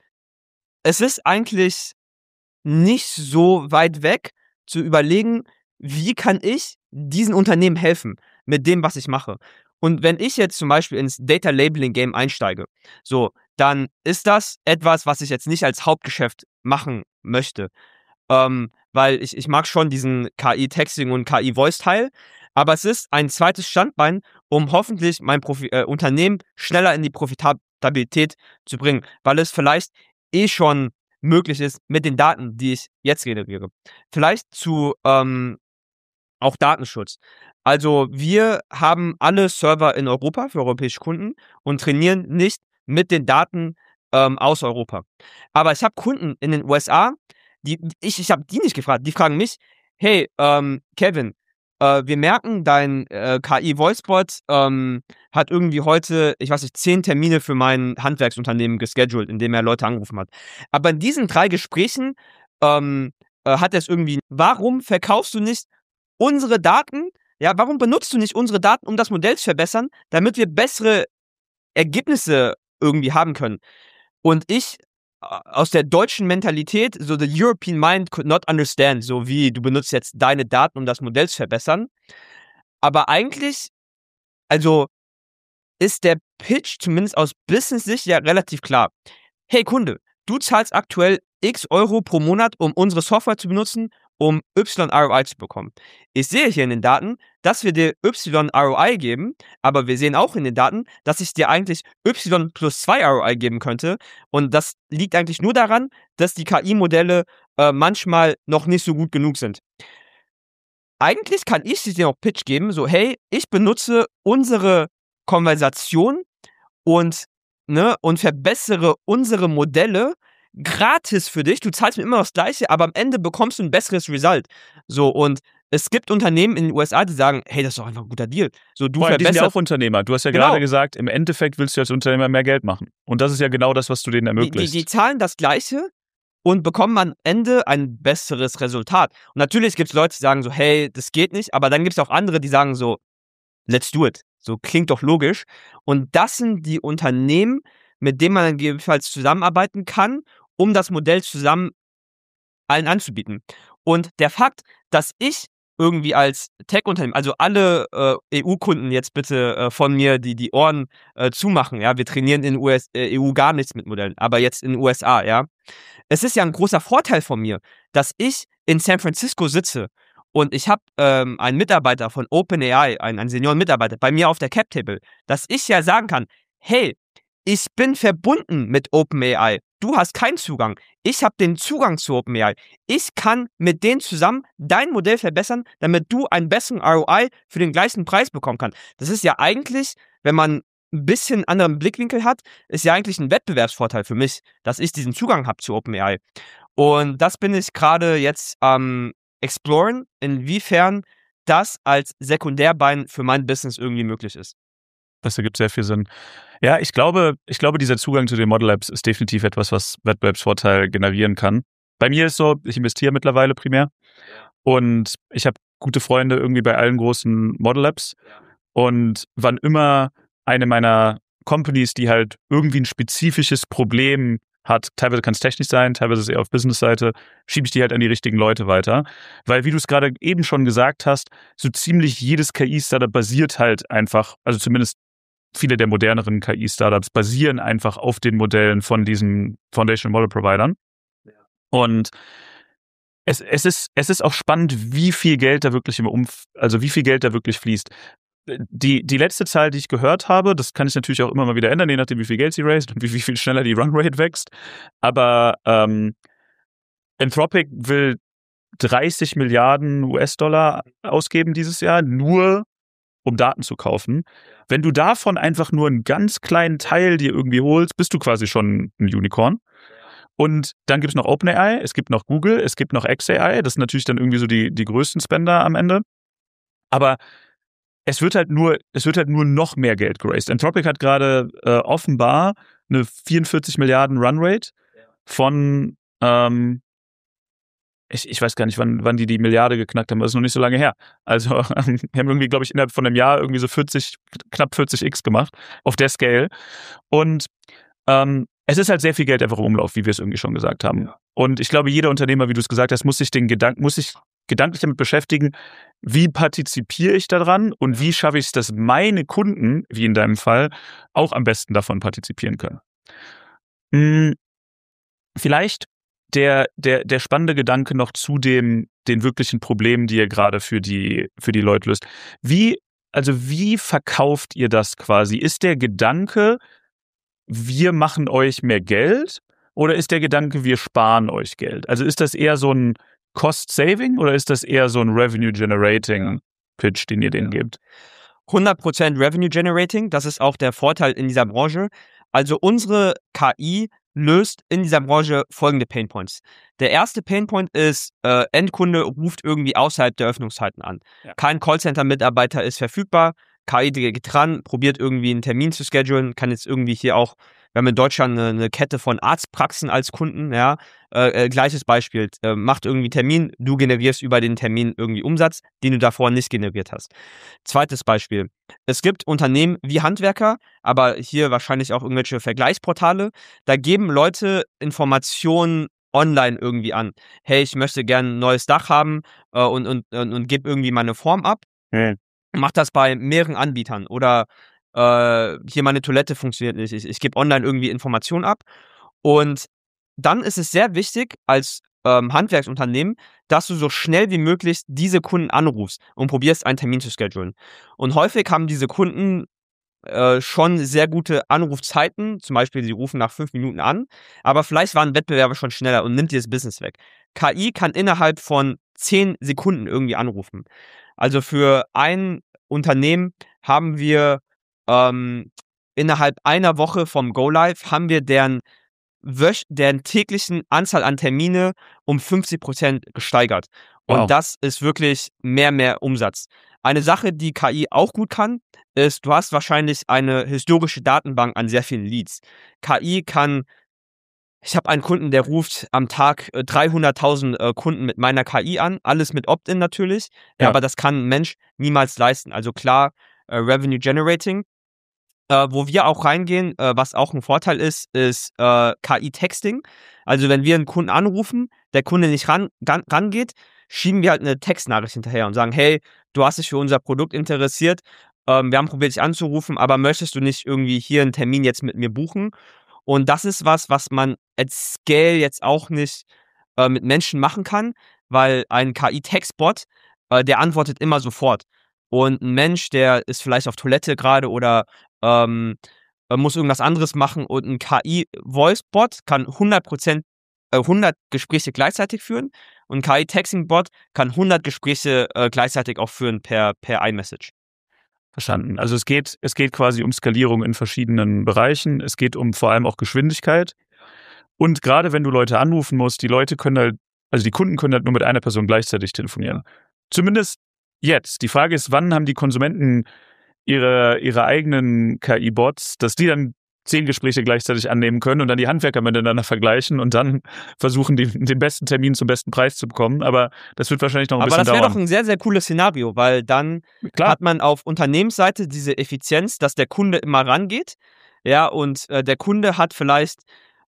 es ist eigentlich nicht so weit weg zu überlegen, wie kann ich diesen Unternehmen helfen mit dem, was ich mache. Und wenn ich jetzt zum Beispiel ins Data Labeling Game einsteige, so, dann ist das etwas, was ich jetzt nicht als Hauptgeschäft machen möchte. Weil ich mag schon diesen KI-Texting und KI-Voice-Teil, aber es ist ein zweites Standbein, um hoffentlich mein Unternehmen schneller in die Profitabilität zu bringen, weil es vielleicht eh schon möglich ist mit den Daten, die ich jetzt generiere. Vielleicht zu auch Datenschutz. Also wir haben alle Server in Europa für europäische Kunden und trainieren nicht mit den Daten aus Europa. Aber ich habe Kunden in den USA, ich habe die nicht gefragt, die fragen mich, hey, Kevin, wir merken, dein KI-Voicebot hat irgendwie heute, ich weiß nicht, 10 Termine für mein Handwerksunternehmen gescheduled, in dem er Leute angerufen hat. Aber in diesen 3 Gesprächen hat er es irgendwie, warum verkaufst du nicht unsere Daten? Ja, warum benutzt du nicht unsere Daten, um das Modell zu verbessern, damit wir bessere Ergebnisse irgendwie haben können? Und ich aus der deutschen Mentalität, so the European mind could not understand, so wie du benutzt jetzt deine Daten, um das Modell zu verbessern. Aber eigentlich, also ist der Pitch zumindest aus Business-Sicht ja relativ klar. Hey Kunde, du zahlst aktuell X Euro pro Monat, um unsere Software zu benutzen, um Y ROI zu bekommen. Ich sehe hier in den Daten, dass wir dir Y ROI geben, aber wir sehen auch in den Daten, dass ich dir eigentlich Y plus 2 ROI geben könnte. Und das liegt eigentlich nur daran, dass die KI-Modelle manchmal noch nicht so gut genug sind. Eigentlich kann ich dir auch Pitch geben, so hey, ich benutze unsere Konversation und verbessere unsere Modelle gratis für dich. Du zahlst mir immer das Gleiche, aber am Ende bekommst du ein besseres Result. So, und es gibt Unternehmen in den USA, die sagen, hey, das ist doch einfach ein guter Deal. So, du die sind ja verbesserst. auch Unternehmer. Du hast ja gerade gesagt, im Endeffekt willst du als Unternehmer mehr Geld machen. Und das ist ja genau das, was du denen ermöglicht. Die zahlen das Gleiche und bekommen am Ende ein besseres Resultat. Und natürlich gibt es Leute, die sagen so, hey, das geht nicht, aber dann gibt es auch andere, die sagen so, let's do it. So, klingt doch logisch. Und das sind die Unternehmen, mit denen man dann gegebenenfalls zusammenarbeiten kann, um das Modell zusammen allen anzubieten. Und der Fakt, dass ich irgendwie als Tech-Unternehmen, also alle EU-Kunden jetzt bitte von mir die Ohren zumachen, ja, wir trainieren in EU gar nichts mit Modellen, aber jetzt in den USA, ja. Es ist ja ein großer Vorteil von mir, dass ich in San Francisco sitze und ich habe einen Mitarbeiter von OpenAI, einen Senioren-Mitarbeiter bei mir auf der Cap-Table, dass ich ja sagen kann, hey, ich bin verbunden mit OpenAI. Du hast keinen Zugang. Ich habe den Zugang zu OpenAI. Ich kann mit denen zusammen dein Modell verbessern, damit du einen besseren ROI für den gleichen Preis bekommen kannst. Das ist ja eigentlich, wenn man ein bisschen anderen Blickwinkel hat, ist ja eigentlich ein Wettbewerbsvorteil für mich, dass ich diesen Zugang habe zu OpenAI. Und das bin ich gerade jetzt am exploren, inwiefern das als Sekundärbein für mein Business irgendwie möglich ist. Das ergibt sehr viel Sinn. Ja, ich glaube, dieser Zugang zu den Model Labs ist definitiv etwas, was Wettbewerbsvorteil generieren kann. Bei mir ist so, ich investiere mittlerweile primär und ich habe gute Freunde irgendwie bei allen großen Model Labs und wann immer eine meiner Companies, die halt irgendwie ein spezifisches Problem hat, teilweise kann es technisch sein, teilweise ist es eher auf Business-Seite, schiebe ich die halt an die richtigen Leute weiter. Weil, wie du es gerade eben schon gesagt hast, so ziemlich jedes KI-Startup basiert halt einfach, also zumindest viele der moderneren KI-Startups basieren einfach auf den Modellen von diesen Foundation Model Providern. Ja. Und es ist auch spannend, wie viel Geld da wirklich wie viel Geld da wirklich fließt. Die letzte Zahl, die ich gehört habe, das kann ich natürlich auch immer mal wieder ändern, je nachdem, wie viel Geld sie raised und wie viel schneller die Runrate wächst. Aber Anthropic will 30 Milliarden US-Dollar ausgeben dieses Jahr, nur um Daten zu kaufen. Wenn du davon einfach nur einen ganz kleinen Teil dir irgendwie holst, bist du quasi schon ein Unicorn. Und dann gibt es noch OpenAI, es gibt noch Google, es gibt noch xAI, das sind natürlich dann irgendwie so die größten Spender am Ende. Aber es wird halt nur noch mehr Geld geraced. Anthropic hat gerade offenbar eine 44 Milliarden Runrate von ich weiß gar nicht, wann die Milliarde geknackt haben, das ist noch nicht so lange her. Also wir haben irgendwie, glaube ich, innerhalb von einem Jahr irgendwie so knapp 40x gemacht auf der Scale. Und es ist halt sehr viel Geld einfach im Umlauf, wie wir es irgendwie schon gesagt haben. Ja. Und ich glaube, jeder Unternehmer, wie du es gesagt hast, muss sich gedanklich damit beschäftigen, wie partizipiere ich daran und wie schaffe ich es, dass meine Kunden, wie in deinem Fall, auch am besten davon partizipieren können. Vielleicht der spannende Gedanke noch zu den wirklichen Problemen, die ihr gerade für die Leute löst. Wie verkauft ihr das quasi? Ist der Gedanke, wir machen euch mehr Geld, oder ist der Gedanke, wir sparen euch Geld? Also ist das eher so ein Cost-Saving oder ist das eher so ein Revenue-Generating-Pitch, den ihr denen gebt? 100% Revenue-Generating, das ist auch der Vorteil in dieser Branche. Also unsere KI löst in dieser Branche folgende Painpoints. Der erste Painpoint ist, Endkunde ruft irgendwie außerhalb der Öffnungszeiten an. Ja. Kein Callcenter-Mitarbeiter ist verfügbar, KI geht ran, probiert irgendwie einen Termin zu schedulen, kann jetzt irgendwie hier auch, wir haben in Deutschland eine Kette von Arztpraxen als Kunden, ja, gleiches Beispiel, macht irgendwie Termin, du generierst über den Termin irgendwie Umsatz, den du davor nicht generiert hast. Zweites Beispiel, es gibt Unternehmen wie Handwerker, aber hier wahrscheinlich auch irgendwelche Vergleichsportale, da geben Leute Informationen online irgendwie an. Hey, ich möchte gerne ein neues Dach haben und gebe irgendwie meine Form ab. Mach das bei mehreren Anbietern oder hier meine Toilette funktioniert nicht. Ich gebe online irgendwie Informationen ab. Und dann ist es sehr wichtig als Handwerksunternehmen, dass du so schnell wie möglich diese Kunden anrufst und probierst, einen Termin zu schedulen. Und häufig haben diese Kunden schon sehr gute Anrufzeiten. Zum Beispiel, sie rufen nach 5 Minuten an, aber vielleicht waren Wettbewerber schon schneller und nimmt dir das Business weg. KI kann innerhalb von 10 Sekunden irgendwie anrufen. Also für ein Unternehmen haben wir innerhalb einer Woche vom Go-Live haben wir deren täglichen Anzahl an Termine um 50% gesteigert. Wow. Und das ist wirklich mehr Umsatz. Eine Sache, die KI auch gut kann, ist, du hast wahrscheinlich eine historische Datenbank an sehr vielen Leads. KI kann, ich habe einen Kunden, der ruft am Tag 300.000 Kunden mit meiner KI an, alles mit Opt-in natürlich, ja. Aber das kann ein Mensch niemals leisten. Also klar, Revenue Generating. Wo wir auch reingehen, was auch ein Vorteil ist KI-Texting. Also wenn wir einen Kunden anrufen, der Kunde nicht rangeht, schieben wir halt eine Textnachricht hinterher und sagen, hey, du hast dich für unser Produkt interessiert, wir haben probiert, dich anzurufen, aber möchtest du nicht irgendwie hier einen Termin jetzt mit mir buchen? Und das ist was man at Scale jetzt auch nicht mit Menschen machen kann, weil ein KI-Textbot, der antwortet immer sofort. Und ein Mensch, der ist vielleicht auf Toilette gerade oder muss irgendwas anderes machen und ein KI-Voice-Bot kann 100% 100 Gespräche gleichzeitig führen und ein KI-Texting-Bot kann 100 Gespräche gleichzeitig auch führen per iMessage. Verstanden. Also es geht quasi um Skalierung in verschiedenen Bereichen. Es geht um vor allem auch Geschwindigkeit. Und gerade wenn du Leute anrufen musst, die Kunden können halt nur mit einer Person gleichzeitig telefonieren. Zumindest jetzt. Die Frage ist, wann haben die Konsumenten ihre eigenen KI-Bots, dass die dann 10 Gespräche gleichzeitig annehmen können und dann die Handwerker miteinander vergleichen und dann versuchen, den besten Termin zum besten Preis zu bekommen. Aber das wird wahrscheinlich noch ein bisschen dauern. Aber das wäre doch ein sehr, sehr cooles Szenario, weil dann hat man auf Unternehmensseite diese Effizienz, dass der Kunde immer rangeht. Ja, und der Kunde hat vielleicht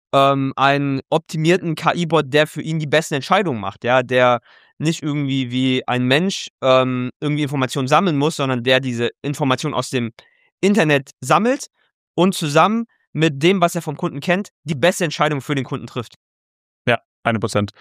einen optimierten KI-Bot, der für ihn die besten Entscheidungen macht, ja, der nicht irgendwie wie ein Mensch irgendwie Informationen sammeln muss, sondern der diese Informationen aus dem Internet sammelt und zusammen mit dem, was er vom Kunden kennt, die beste Entscheidung für den Kunden trifft. Ja, 100%.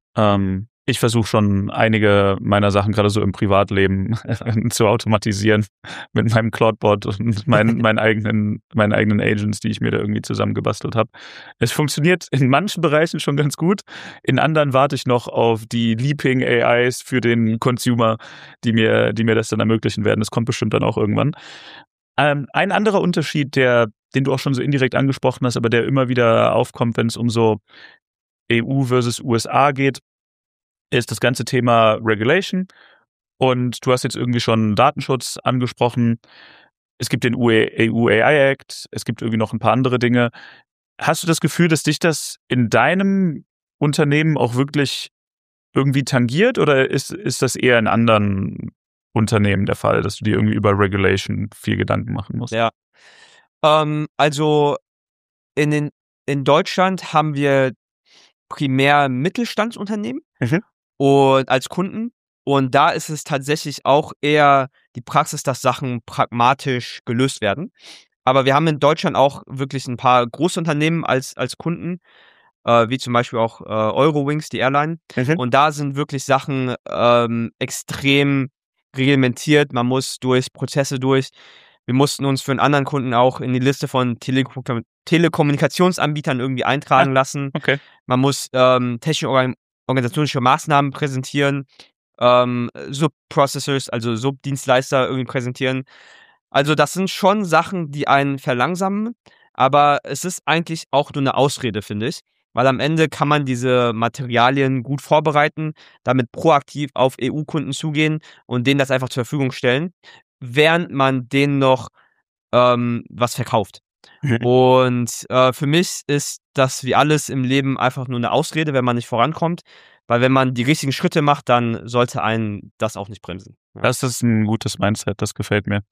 Ich versuche schon einige meiner Sachen gerade so im Privatleben zu automatisieren mit meinem Cloudbot und meinen eigenen Agents, die ich mir da irgendwie zusammengebastelt habe. Es funktioniert in manchen Bereichen schon ganz gut. In anderen warte ich noch auf die Leaping AIs für den Consumer, die mir das dann ermöglichen werden. Das kommt bestimmt dann auch irgendwann. Ein anderer Unterschied, den du auch schon so indirekt angesprochen hast, aber der immer wieder aufkommt, wenn es um so EU versus USA geht, ist das ganze Thema Regulation. Und du hast jetzt irgendwie schon Datenschutz angesprochen. Es gibt den EU AI Act. Es gibt irgendwie noch ein paar andere Dinge. Hast du das Gefühl, dass dich das in deinem Unternehmen auch wirklich irgendwie tangiert? Oder ist das eher in anderen Unternehmen der Fall, dass du dir irgendwie über Regulation viel Gedanken machen musst? Ja. Also in Deutschland haben wir primär Mittelstandsunternehmen und als Kunden. Und da ist es tatsächlich auch eher die Praxis, dass Sachen pragmatisch gelöst werden. Aber wir haben in Deutschland auch wirklich ein paar Großunternehmen als Kunden, wie zum Beispiel auch Eurowings, die Airline. Und da sind wirklich Sachen extrem reglementiert. Man muss durch Prozesse durch. Wir mussten uns für einen anderen Kunden auch in die Liste von Telekommunikationsanbietern irgendwie eintragen lassen. Okay. Man muss technische organisatorische Maßnahmen präsentieren, Subprocessors, also Subdienstleister irgendwie präsentieren. Also das sind schon Sachen, die einen verlangsamen, aber es ist eigentlich auch nur eine Ausrede, finde ich. Weil am Ende kann man diese Materialien gut vorbereiten, damit proaktiv auf EU-Kunden zugehen und denen das einfach zur Verfügung stellen, während man denen noch was verkauft. Und für mich ist das wie alles im Leben einfach nur eine Ausrede, wenn man nicht vorankommt. Weil wenn man die richtigen Schritte macht, dann sollte einen das auch nicht bremsen. Ja. Das ist ein gutes Mindset, das gefällt mir.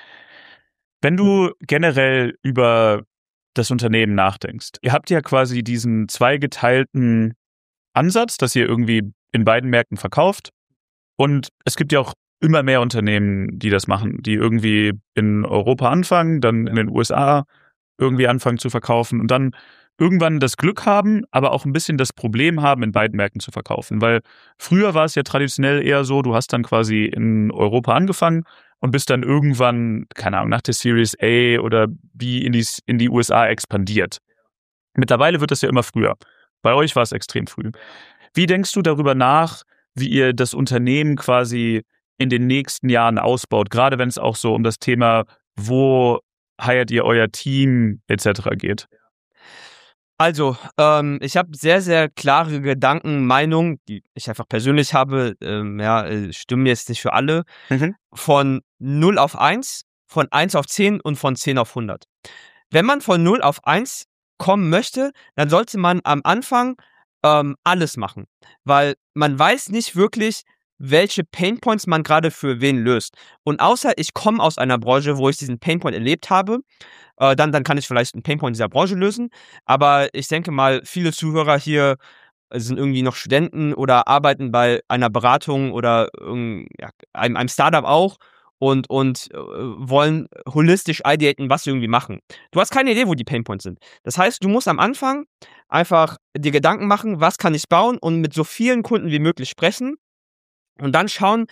Wenn du generell über das Unternehmen nachdenkst, ihr habt ja quasi diesen zweigeteilten Ansatz, dass ihr irgendwie in beiden Märkten verkauft. Und es gibt ja auch immer mehr Unternehmen, die das machen, die irgendwie in Europa anfangen, dann in den USA irgendwie anfangen zu verkaufen und dann irgendwann das Glück haben, aber auch ein bisschen das Problem haben, in beiden Märkten zu verkaufen. Weil früher war es ja traditionell eher so, du hast dann quasi in Europa angefangen und bist dann irgendwann, keine Ahnung, nach der Series A oder B in die USA expandiert. Mittlerweile wird das ja immer früher. Bei euch war es extrem früh. Wie denkst du darüber nach, wie ihr das Unternehmen quasi in den nächsten Jahren ausbaut, gerade wenn es auch so um das Thema, wo hired ihr euer Team etc. geht? Also, ich habe sehr, sehr klare Gedanken, Meinungen, die ich einfach persönlich habe, stimmen jetzt nicht für alle, von 0 auf 1, von 1 auf 10 und von 10 auf 100. Wenn man von 0 auf 1 kommen möchte, dann sollte man am Anfang alles machen, weil man weiß nicht wirklich, welche Painpoints man gerade für wen löst. Und außer ich komme aus einer Branche, wo ich diesen Painpoint erlebt habe, dann kann ich vielleicht einen Painpoint dieser Branche lösen. Aber ich denke mal, viele Zuhörer hier sind irgendwie noch Studenten oder arbeiten bei einer Beratung oder einem Startup auch und wollen holistisch ideaten, was sie irgendwie machen. Du hast keine Idee, wo die Painpoints sind. Das heißt, du musst am Anfang einfach dir Gedanken machen, was kann ich bauen und mit so vielen Kunden wie möglich sprechen und dann schauen,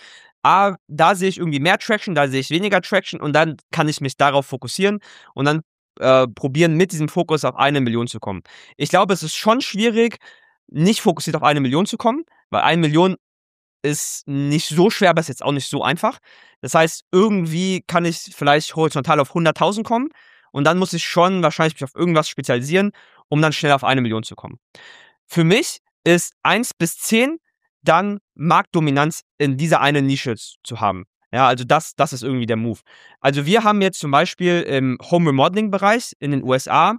da sehe ich irgendwie mehr Traction, da sehe ich weniger Traction und dann kann ich mich darauf fokussieren und dann probieren, mit diesem Fokus auf 1 Million zu kommen. Ich glaube, es ist schon schwierig, nicht fokussiert auf 1 Million zu kommen, weil 1 Million ist nicht so schwer, aber ist jetzt auch nicht so einfach. Das heißt, irgendwie kann ich vielleicht horizontal auf 100.000 kommen und dann muss ich schon wahrscheinlich mich auf irgendwas spezialisieren, um dann schnell auf 1 Million zu kommen. Für mich ist 1 bis 10 dann Marktdominanz in dieser einen Nische zu haben. Ja, also das ist irgendwie der Move. Also wir haben jetzt zum Beispiel im Home Remodeling Bereich in den USA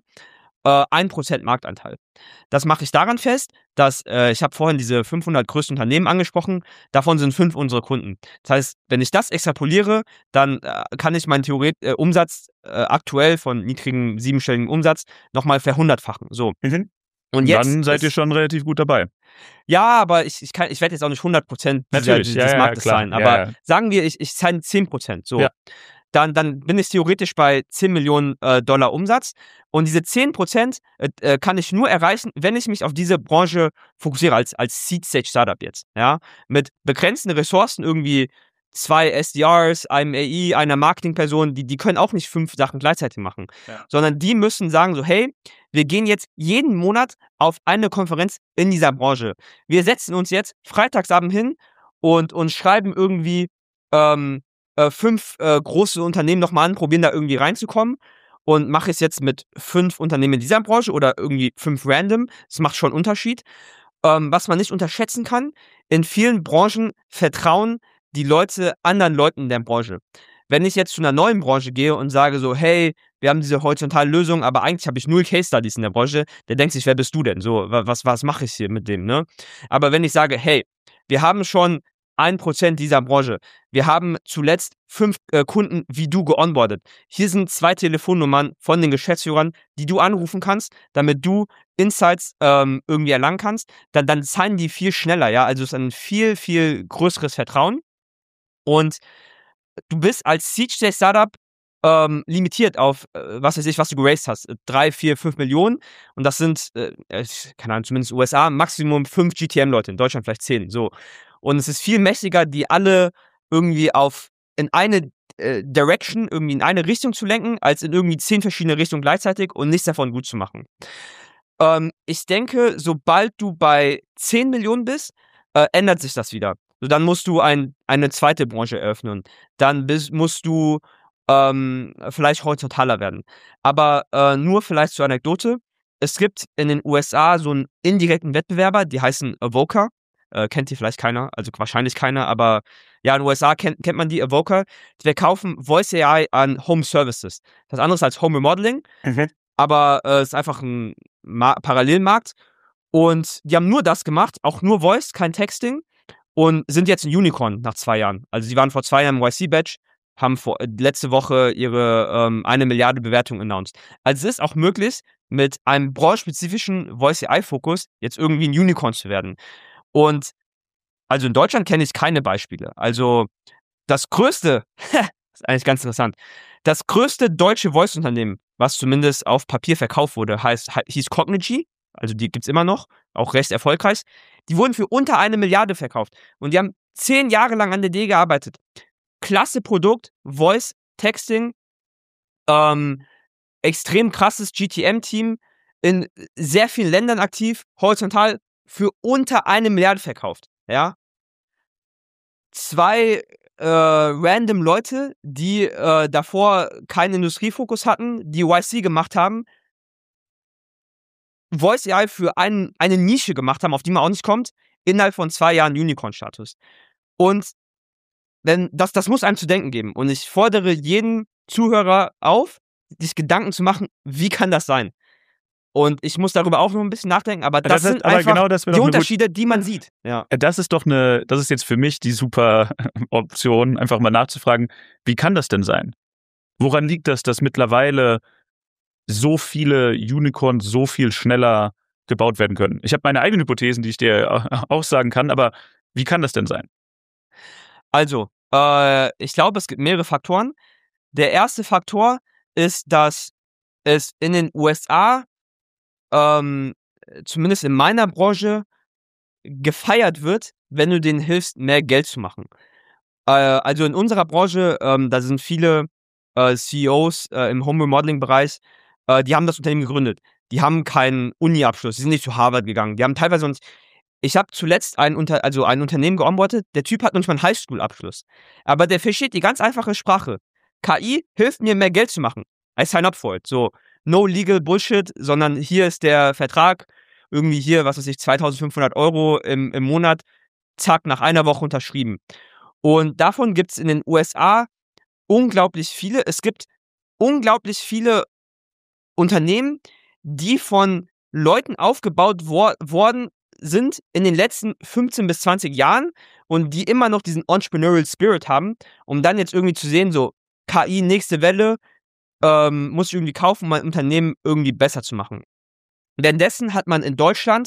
1% Marktanteil. Das mache ich daran fest, dass ich habe vorhin diese 500 größten Unternehmen angesprochen, davon sind 5 unsere Kunden. Das heißt, wenn ich das extrapoliere, dann kann ich meinen Umsatz aktuell von niedrigem 7-stelligen Umsatz nochmal verhundertfachen. So. Und jetzt dann seid ihr schon relativ gut dabei. Ja, aber ich werde jetzt auch nicht 100% des Marktes sein. Aber sagen wir, ich zahle 10%. So. Ja. Dann bin ich theoretisch bei 10 Millionen Dollar Umsatz. Und diese 10% kann ich nur erreichen, wenn ich mich auf diese Branche fokussiere, als Seed-Stage-Startup jetzt. Ja? Mit begrenzten Ressourcen, irgendwie 2 SDRs, einem AI, einer Marketingperson, die können auch nicht 5 Sachen gleichzeitig machen. Ja. Sondern die müssen sagen so, hey, wir gehen jetzt jeden Monat auf eine Konferenz in dieser Branche. Wir setzen uns jetzt freitagsabend hin und schreiben irgendwie 5 große Unternehmen nochmal an, probieren da irgendwie reinzukommen und mache es jetzt mit 5 Unternehmen in dieser Branche oder irgendwie 5 random. Das macht schon einen Unterschied. Was man nicht unterschätzen kann, in vielen Branchen vertrauen die Leute anderen Leuten in der Branche. Wenn ich jetzt zu einer neuen Branche gehe und sage so, hey, wir haben diese horizontale Lösung, aber eigentlich habe ich 0 Case Studies in der Branche, der denkt sich, wer bist du denn? So, was mache ich hier mit dem, ne? Aber wenn ich sage, hey, wir haben schon 1% dieser Branche. Wir haben zuletzt 5 Kunden wie du geonboardet. Hier sind 2 Telefonnummern von den Geschäftsführern, die du anrufen kannst, damit du Insights irgendwie erlangen kannst. Dann zahlen die viel schneller, ja. Also es ist ein viel, viel größeres Vertrauen. Und du bist als Seed-Stage-Startup limitiert auf, was weiß ich, was du geraced hast. 3, 4, 5 Millionen. Und das sind, keine Ahnung, zumindest USA, Maximum 5 GTM-Leute. In Deutschland vielleicht 10. So. Und es ist viel mächtiger, die alle irgendwie in eine Direction, irgendwie in eine Richtung zu lenken, als in irgendwie 10 verschiedene Richtungen gleichzeitig und nichts davon gut zu machen. Ich denke, sobald du bei 10 Millionen bist, ändert sich das wieder. So, dann musst du eine zweite Branche eröffnen. Dann musst du vielleicht horizontaler werden. Aber nur vielleicht zur Anekdote. Es gibt in den USA so einen indirekten Wettbewerber, die heißen Avoka. Kennt die vielleicht keiner, also wahrscheinlich keiner, aber ja, in den USA kennt man die Avoka. Die verkaufen Voice AI an Home Services. Das andere ist als Home Remodeling, aber es ist einfach ein Parallelmarkt. Und die haben nur das gemacht, auch nur Voice, kein Texting, und sind jetzt ein Unicorn nach 2 Jahren. Also sie waren vor 2 Jahren im YC-Badge, haben letzte Woche ihre 1 Milliarde Bewertung announced. Also es ist auch möglich, mit einem branchenspezifischen Voice-AI-Fokus jetzt irgendwie ein Unicorn zu werden. Und also in Deutschland kenne ich keine Beispiele. Also das größte, ist eigentlich ganz interessant, das größte deutsche Voice-Unternehmen, was zumindest auf Papier verkauft wurde, hieß Cognigy. Also die gibt's immer noch, auch recht erfolgreich. Die wurden für unter 1 Milliarde verkauft. Und die haben 10 Jahre lang an der Idee gearbeitet. Klasse Produkt, Voice, Texting, extrem krasses GTM-Team, in sehr vielen Ländern aktiv, horizontal, für unter 1 Milliarde verkauft. Ja? 2 random Leute, die davor keinen Industriefokus hatten, die YC gemacht haben, Voice AI für eine Nische gemacht haben, auf die man auch nicht kommt, innerhalb von 2 Jahren Unicorn-Status. Und das muss einem zu denken geben. Und ich fordere jeden Zuhörer auf, sich Gedanken zu machen, wie kann das sein? Und ich muss darüber auch noch ein bisschen nachdenken, aber das sind einfach genau die Unterschiede, die man sieht. Ja. Das ist jetzt für mich die super Option, einfach mal nachzufragen, wie kann das denn sein? Woran liegt das, dass mittlerweile so viele Unicorns so viel schneller gebaut werden können? Ich habe meine eigenen Hypothesen, die ich dir auch sagen kann, aber wie kann das denn sein? Also, ich glaube, es gibt mehrere Faktoren. Der erste Faktor ist, dass es in den USA, zumindest in meiner Branche, gefeiert wird, wenn du denen hilfst, mehr Geld zu machen. Also in unserer Branche, da sind viele CEOs im Home Remodeling-Bereich, die haben das Unternehmen gegründet. Die haben keinen Uni-Abschluss, die sind nicht zu Harvard gegangen. Die haben teilweise ich habe zuletzt ein Unternehmen geonboardet, der Typ hat noch nicht mal einen Highschool-Abschluss. Aber der versteht die ganz einfache Sprache. KI hilft mir, mehr Geld zu machen. I sign up for it. So, no legal Bullshit, sondern hier ist der Vertrag, irgendwie hier, was weiß ich, 2.500 € im Monat, zack, nach einer Woche unterschrieben. Und davon gibt es in den USA unglaublich viele. Es gibt unglaublich viele Unternehmen, die von Leuten aufgebaut worden sind in den letzten 15 bis 20 Jahren und die immer noch diesen Entrepreneurial Spirit haben, um dann jetzt irgendwie zu sehen, so KI, nächste Welle, muss ich irgendwie kaufen, um mein Unternehmen irgendwie besser zu machen. Währenddessen hat man in Deutschland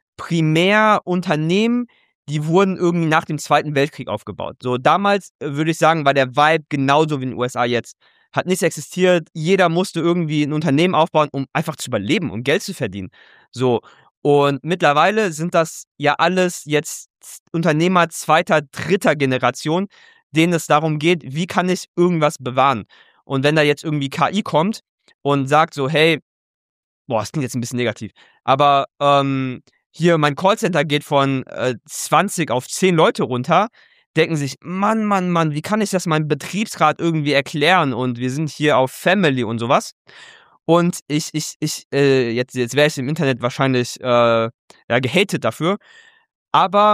primär Unternehmen, die wurden irgendwie nach dem Zweiten Weltkrieg aufgebaut. So damals, würde ich sagen, war der Vibe genauso wie in den USA jetzt. Hat nichts existiert, jeder musste irgendwie ein Unternehmen aufbauen, um einfach zu überleben, um Geld zu verdienen. So, und mittlerweile sind das ja alles jetzt Unternehmer zweiter, dritter Generation, denen es darum geht, wie kann ich irgendwas bewahren. Und wenn da jetzt irgendwie KI kommt und sagt so, hey, das klingt jetzt ein bisschen negativ, aber hier mein Callcenter geht von 20 auf 10 Leute runter, denken sich, Mann, wie kann ich das meinem Betriebsrat irgendwie erklären und wir sind hier auf Family und sowas. Und jetzt wäre ich im Internet wahrscheinlich gehatet dafür, aber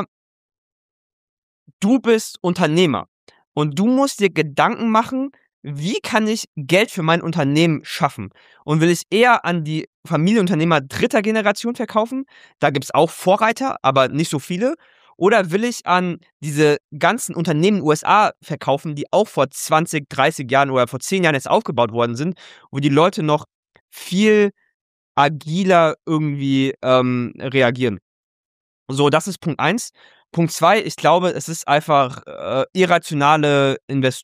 du bist Unternehmer und du musst dir Gedanken machen, wie kann ich Geld für mein Unternehmen schaffen? Und will ich eher an die Familienunternehmer dritter Generation verkaufen? Da gibt es auch Vorreiter, aber nicht so viele. Oder will ich an diese ganzen Unternehmen in den USA verkaufen, die auch vor 20, 30 Jahren oder vor 10 Jahren jetzt aufgebaut worden sind, wo die Leute noch viel agiler irgendwie reagieren? So, das ist Punkt 1. Punkt 2, ich glaube, es ist einfach irrationale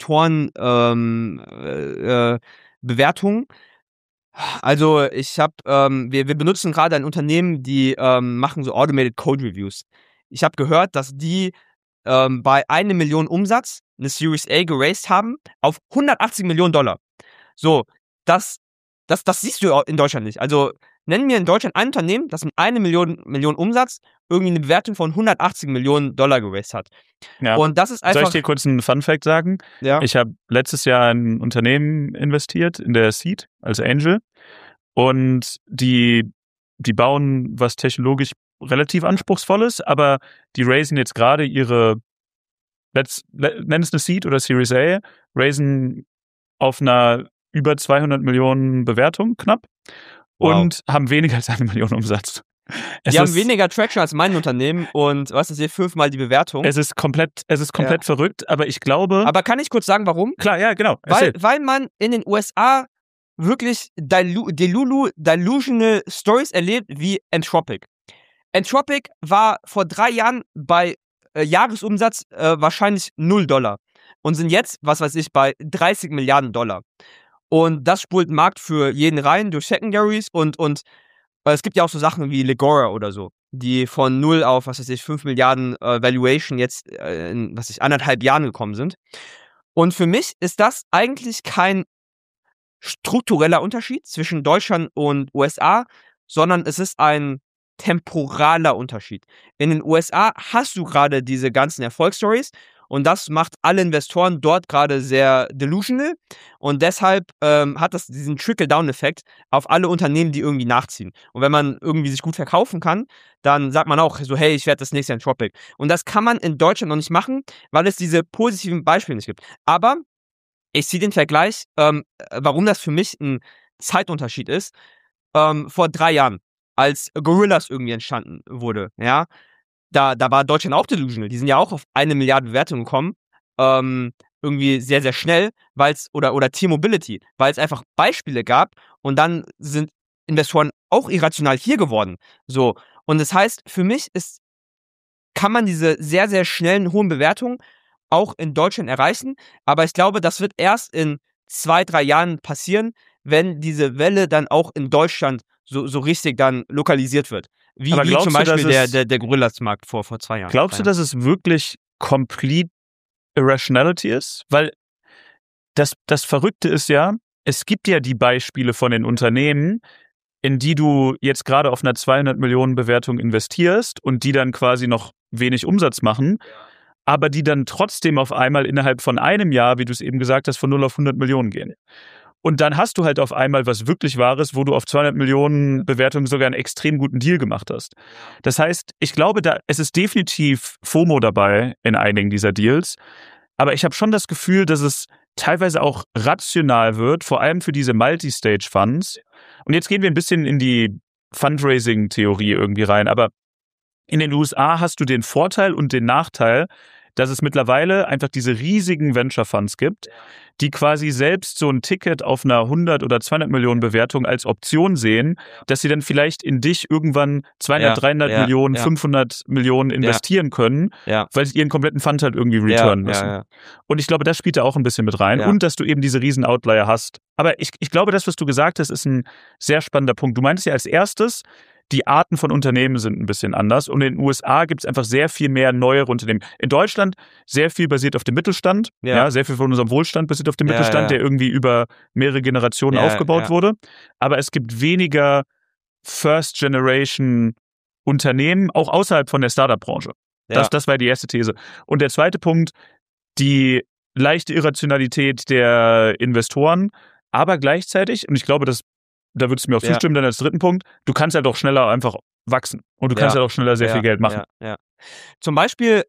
Investoren-Bewertungen. Also wir benutzen gerade ein Unternehmen, die machen so Automated Code Reviews. Ich habe gehört, dass die bei 1 Million Umsatz eine Series A geraced haben auf $180 Millionen. So, das siehst du in Deutschland nicht. Also nenn mir in Deutschland ein Unternehmen, das mit 1 Million Umsatz irgendwie eine Bewertung von 180 Millionen Dollar geraced hat. Ja. Und das ist einfach... Soll ich dir kurz einen Fun-Fact sagen? Ja. Ich habe letztes Jahr in ein Unternehmen investiert, in der Seed, als Angel. Und die bauen was technologisch relativ Anspruchsvolles, aber die raisen jetzt gerade ihre, nenn es eine Seed oder Series A, raisen auf einer über 200 Millionen Bewertung knapp und haben weniger als 1 Million Umsatz. Die haben weniger Traction als mein Unternehmen und was ist hier 5-mal die Bewertung. Es ist komplett verrückt, aber ich glaube... Aber kann ich kurz sagen, warum? Klar, ja, genau. Weil man in den USA wirklich delusional Stories erlebt wie Anthropic. Anthropic war vor 3 Jahren bei Jahresumsatz wahrscheinlich $0 und sind jetzt, was weiß ich, bei 30 Milliarden Dollar. Und das spult den Markt für jeden rein durch Secondaries und es gibt ja auch so Sachen wie Legora oder so, die von 0 auf, was weiß ich, 5 Milliarden Valuation jetzt in, 1,5 Jahren gekommen sind. Und für mich ist das eigentlich kein struktureller Unterschied zwischen Deutschland und USA, sondern es ist ein temporaler Unterschied. In den USA hast du gerade diese ganzen Erfolgsstories und das macht alle Investoren dort gerade sehr delusional und deshalb hat das diesen Trickle-Down-Effekt auf alle Unternehmen, die irgendwie nachziehen. Und wenn man irgendwie sich gut verkaufen kann, dann sagt man auch so, hey, ich werde das nächste Anthropic. Und das kann man in Deutschland noch nicht machen, weil es diese positiven Beispiele nicht gibt. Aber ich ziehe den Vergleich, warum das für mich ein Zeitunterschied ist, vor 3 Jahren, als Gorillas irgendwie entstanden wurde, ja, da war Deutschland auch delusional. Die sind ja auch auf 1 Milliarde Bewertung gekommen, irgendwie sehr, sehr schnell, oder T-Mobility, weil es einfach Beispiele gab und dann sind Investoren auch irrational hier geworden. So. Und das heißt, für mich kann man diese sehr, sehr schnellen, hohen Bewertungen auch in Deutschland erreichen, aber ich glaube, das wird erst in 2, 3 Jahren passieren, wenn diese Welle dann auch in Deutschland so richtig dann lokalisiert wird. Wie zum Beispiel der Gorillas-Markt vor 2 Jahren. Glaubst du, dass es wirklich complete Irrationality ist? Weil das Verrückte ist ja, es gibt ja die Beispiele von den Unternehmen, in die du jetzt gerade auf einer 200 Millionen Bewertung investierst und die dann quasi noch wenig Umsatz machen, aber die dann trotzdem auf einmal innerhalb von einem Jahr, wie du es eben gesagt hast, von 0 auf 100 Millionen gehen. Und dann hast du halt auf einmal was wirklich Wahres, wo du auf 200 Millionen Bewertungen sogar einen extrem guten Deal gemacht hast. Das heißt, ich glaube, es ist definitiv FOMO dabei in einigen dieser Deals. Aber ich habe schon das Gefühl, dass es teilweise auch rational wird, vor allem für diese Multi-Stage-Funds. Und jetzt gehen wir ein bisschen in die Fundraising-Theorie irgendwie rein. Aber in den USA hast du den Vorteil und den Nachteil, dass es mittlerweile einfach diese riesigen Venture Funds gibt, die quasi selbst so ein Ticket auf einer 100 oder 200 Millionen Bewertung als Option sehen, dass sie dann vielleicht in dich irgendwann 200, 300 Millionen, 500 Millionen investieren können, weil sie ihren kompletten Fund halt irgendwie returnen müssen. Und ich glaube, das spielt da auch ein bisschen mit rein. Und dass du eben diese riesen Outlier hast. Aber ich glaube, das, was du gesagt hast, ist ein sehr spannender Punkt. Du meintest ja als erstes, die Arten von Unternehmen sind ein bisschen anders und in den USA gibt es einfach sehr viel mehr neuere Unternehmen. In Deutschland sehr viel basiert auf dem Mittelstand, sehr viel von unserem Wohlstand basiert auf dem Mittelstand, der irgendwie über mehrere Generationen aufgebaut wurde. Aber es gibt weniger First-Generation Unternehmen, auch außerhalb von der Startup-Branche. Das war die erste These. Und der zweite Punkt, die leichte Irrationalität der Investoren, aber gleichzeitig, und ich glaube, da würdest du mir auch zustimmen, dann als dritten Punkt, du kannst halt auch schneller einfach wachsen und du kannst halt auch schneller sehr viel Geld machen. Zum Beispiel,